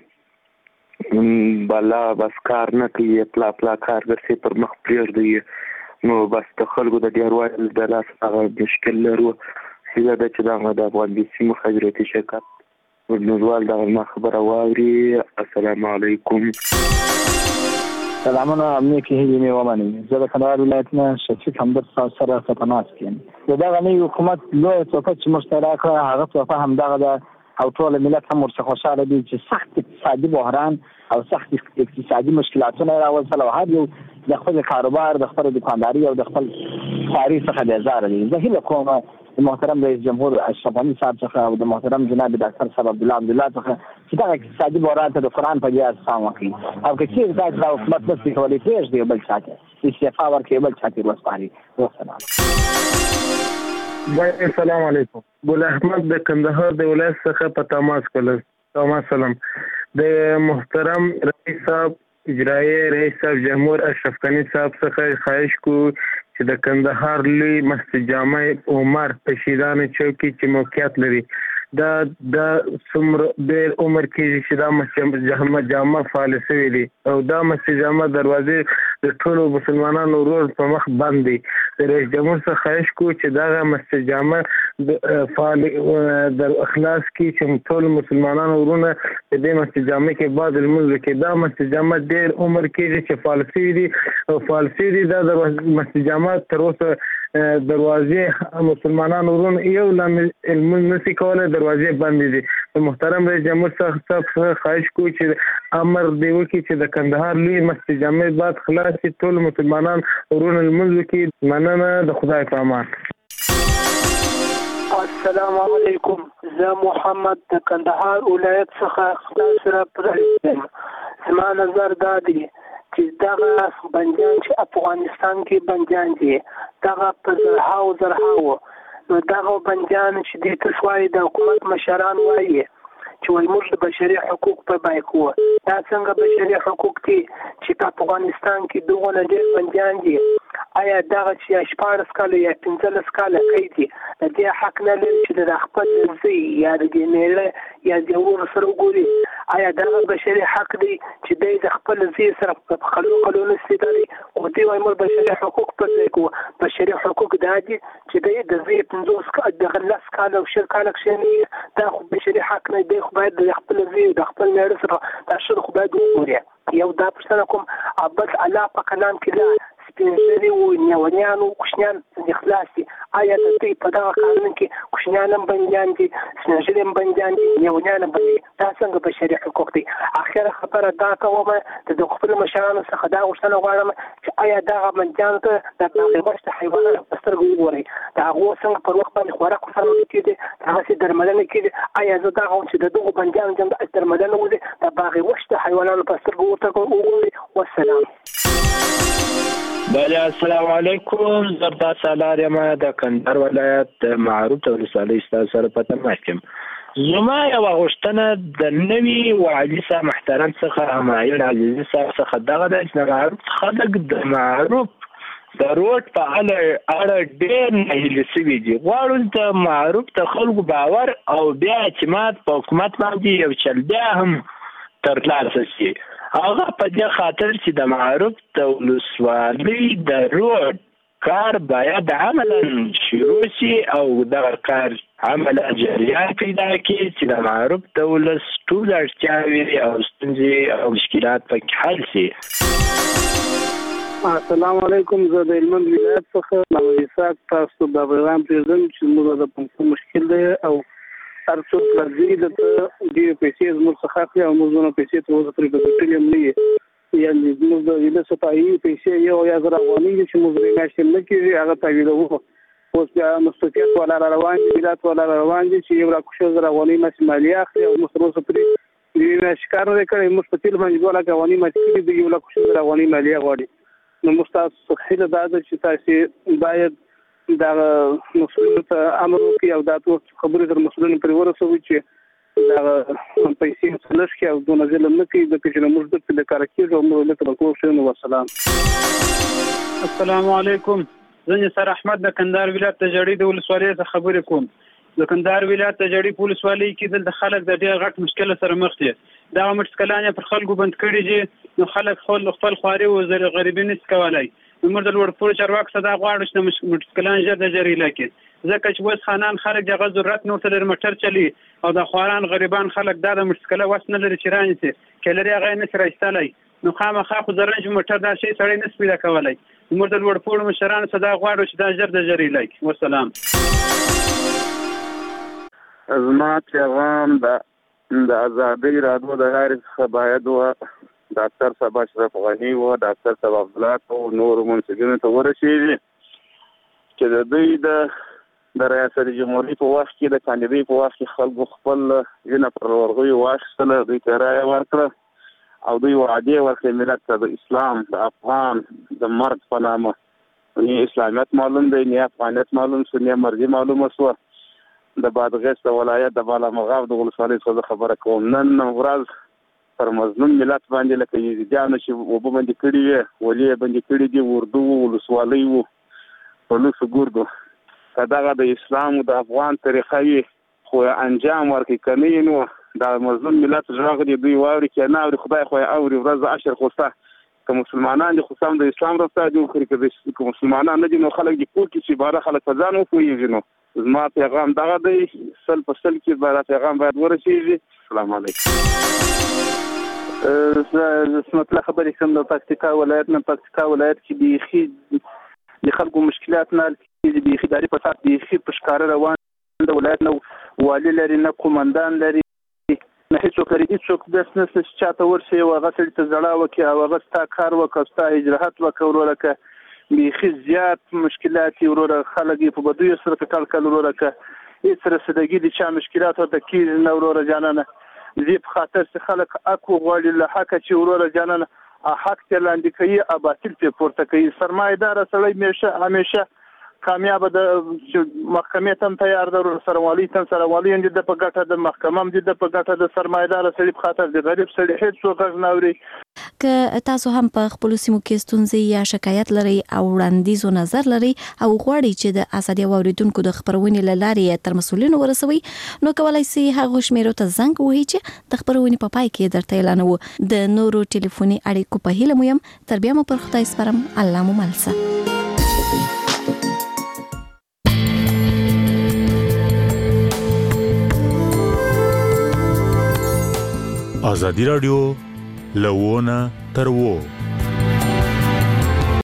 ورځې بالا بس کار نه کوي پلا کار درسې پر مخ پرېږدي نو بس د خلکو د ډېروالي د لاس هغه مشکل لرو هیله ده چې دغه د افغان بیسي مخابراتي شرکت ګډونوال دغه ما خبره واوري السلام علیکم سلامونه امنیه کې هیلې مې ومنئ زه د کندهار ولایت نه شفیق همدرد صاحب سره په تماس کې یم د دغه نوي حکومت لویه تحفه چې موږ ته راکړه هغه تحفه همدغه ده او ټول ملت هم ورڅخه خوشحاله دي چې سخت اقتصادي بحران او سخت اقتصادي مشکلاتونه یې راوستل او هر یو د خپل کاروبار د خپل دکانداري او د خپل کاري څخه بیزاره دي زه هیله کوم د محترم رئیس جمهور اشرف غني صاحب څخه او د محترم جناب ډاکټر صاحب عبدالله څخه چې دا اقتصادي بحران ته د قرآن په لیاس پام وکړي او که چیرې تاسو دا حکومت نشي کولی پرېږدي بل چاته استعفا ورکړي بل چاته وسپاري. والسلام. السلام علیکم. ګل احمد د کندهار د ولایت څخه په تماس کولم. سلام د محترم رئیس صاحب اجرایی رئیس صاحب جمهور اشرف غني صاحب څخه خواهش کو چې د کندهار لوی مسجد جامع عمر په شیران چوک کې چې موقعیت لري دا څومره ډېر عمر کې چې دا مسجد جامع فعال شوی دی او دا مسجد جامع دروازې د ټولو مسلمانانو ورور په مخ بند دي. رئیس جمهور څخه خواهش کو چې دا مسجد جامع فعال در اخلاص کې چې ټول مسلمانانو ورونه د دې مسجد جامع کې بعد المنځ کې دا مسجد جامع ډېر عمر کې چې فعال شوی دی او فعال شوی دی دا د مسجد جامع تر اوسه دروازې مسلمانانو ورونه یو المنځ نشي کولای دروازې بندې دي. محترم رئیس جمهور صاحب خواهش کو چې امر دی وکړي چې د کندهار لوی مسجد جامع بعد خلاص ټول مسلمانان ورونه المنځ کې. مننه د خدای په امان. السلام علیکم. زه محمد د کندهار ولایت څخه سره پرېږدم. زما نظر دا دی چې دغه بندیان چې افغانستان کې بندیان دي دغه په زرهاو نو دغه بندیان چې دې تاسو وايي د حکومت مشران وايي چې وایي موږ د بشري حقوق په بای کوو. دا څنګه بشري حقوق دي چې په افغانستان کې دغه ډېر بندیان دي؟ آیا دغه چې 14 کاله یا 15 کاله قید دي د دې حق نه لري چې د خپل ځای یا د ګنېره یا د ور سره وګوري؟ آیا دغه بشري حق دی چې د خپل ځای سره په قانون استداري او دی وايي موږ بشري حقوق په ځای کوو؟ بشري حقوق دا دي چې د ځای 15 کاله د غلس کاله او 10 کاله کې دا خو بشري حق نه دی. خو باید د خپل ځای د خپل نړۍ سره دا شر خو باید وګوري. یو دا پرسنه کوم ابد الله په کلام کې لا سپینځري و نیونیانو کوشنیان د اخلاصي آیا د دې په دغه قانون کې کوشنیان هم بنديان دي سپینځري هم بنديان دي نیونیان هم بندي دا څنګه بشري حقوق دي؟ اخر خبره دا کومه د خپل مشرانو څخه دا غوښتنه غواړم چې آیا دغه بنديان ته د تاریخ حیوانات په سترګو وګوري دا هغه څنګه پر وخت باندې خوراک ورسره کېږي هغه چې درملنه کېږي آیا زه دا غواړم چې دغه بنديان د درملنه وځي د باغي وشت حیوانات په سترګو ورته وګوري. والسلام. بله السلام علیکم. زردا سالار یم د کندهار ولایت معروف ولسوالۍ سره په تماس یم. زما یو غوښتنه د نوي والي صاحب محترم څخه همایون عزیزي صاحب څخه دغه د معروف خلک د معروف د روډ په اړه ډېر نهیلي شوي دي. غواړو د معروف د خلکو باور او بیا اعتماد په حکومت باندې یو چل بیا هم ترلاسه شي. هغه په دې خاطر چې د معروف د ولسوالۍ د روډ کار باید عملا شروع شي او دغه کار عملا جریان پیدا کړي چې د معروف د ولس ټول اړتیاوې او ستونزې او مشکلات پکې حل شي. السلام علیکم. زه د هلمند ولایت څخه نویساک تاسو د پیغام پېژنم چې موږ د پنځه مشکل دی او هر څوک لږی د دې پیسې زموږ څخه اخلي او موږ نو پیسې ته وځو پرې بدلې هم نه یعنی موږ د دې صفایي پیسې یو یا زر افغاني چې موږ یې ماشین نه کیږي هغه تاویلو اوس بیا مستقیت ولا روان دي ملت ولا روان دي چې یو را کوشش زر افغاني مالي اخلي او موږ سره پرې دې شکار نه کوي موږ په تل باندې ولا افغاني مالي دی یو را کوشش زر افغاني مالي غواړي نو مستاسو خیله دا چې تاسو باید دا مسؤلیت ته امر وکړي او دا خبرې در مسؤلین پر ورسوي چې دا پیسې څلښ کې او د نظر لمن کې د کچې موږ د کار کېږي او موږ له تبکو شنو. والسلام. السلام علیکم. زه سر احمد د کندهار ولایت د جړې د ولسوالۍ څخه خبرې کوم. د کندهار ولایت د جړې په ولسوالۍ کې د خلک د ډېر غټ مشکل سره مخ دي. دا مشکلانه پر خلکو بند کړي دي نو خلک خپل خواري او غریبي نس کولای. موږ د لوړ پوره چارواکو صدا غواړو چې مشکلان ژر د جری لکه ځکه چې وس خانان خلک دغه ضرورت نور تل موټر چلی او د خواران غریبان خلک دا د مشکله وس نه لري چې رانیسي کلري هغه نه سره ایستلای نو خامخا خو زرنج موټر دا شی سړی نه سپیدا کولای. موږ د لوړ پوره مشران صدا غواړو چې دا ژر د جری لکه. والسلام. زما پیغام د ازادي راډیو د غیر باید و ډاکټر صاحب اشرف غني و ډاکټر صاحب عبدالله او نور منصبینو ته ورسیږي چې د دوی د د ریاست جمهوریت په وخت کې د کاندیدۍ په وخت کې خلکو خپل وینه پر ورغوي واخیستله، دوی ته رایه ورکړه او دوی وعدې ورکړې ملت ته د اسلام د افغان د مرد په نامه. نه اسلامیت معلوم دی، نه افغانیت معلوم شو، نه مرګي معلومه شوه. د بادغیس د ولایت د بالامغاب د ولسوالۍ څخه خبره کوم. نن ورځ پر مظلوم ملت باندې لکه یزیدیانو چې وبو باندې کړي وي، ولي باندې کړي دي، اردو ولسوالۍ وو په لوسو ګردو. کداغه د اسلام د افغان طریقه وي خو انجام ورکړي کني نو دا مظلوم ملت ژغ دي دوی واوري کې نه اوري، خدای خو اوري. ورځ 10 خوسته که مسلمانان دي خو سم د اسلام راسته جوړ کړي، که مسلمانان نه دي نو خلک دي کور کې چې باره خلک په ځان وپوهېږي. نو زما پیغام دغه دی، سل په سل کې به پیغام باید ورسېږي. السلام علیکم. مطلب خبرې کوم د پکتیکا ولایت نه. پکتیکا ولایت کې بیخي د خلکو مشکلات نه کېږي، بیخي اداري فساد بیخي په ښکاره روان د ولایت نه والي لري، نه قومندان لري، نه هیڅوک لري. هیڅوک داسې نشته چې چاته ورشي او هغه سړي ته زړه وکړي او هغه ستا کار وکړي او ستا اجراحات وکړي. وروره که بیخي زیات مشکلات یې وروره، خلک یې په بدیو سره کټل کړل. وروره که هېڅ رسیدګي د چا مشکلات ورته کېږي نه وروره جانانه. دې په خاطر چې خلک حق وغواړي له حقه چې وروره جانانه حق ته لاندې کوي او باطل ته پورته کوي. سرمایه‌داره سړی همیشه کامیاب د محکمې ته تیار ده، سروالی ته سروالی هم د په ګټه، د محکمه هم د په ګټه، د سرمایه‌دار سړي په خاطر د غریب سړي هیڅ څوک نه اوري. که تاسو هم په خپل سیمو کې ستونزې یا شکایت لري او وړاندیز او نظر لري او غواړئ چې د ازادي اوریدونکو د خبرونې لارې تر مسؤلینو ورسوي، نو کولای شئ هغه شمیرو ته زنګ ووهئ چې د خبرونې په پای کې درته اعلانوو. د نورو ټلیفوني اړیکو په هیله مو یم. تر بیا مو پر خدای سپارم. الله مو ملسه. آزادی رادیو لوونه تر وو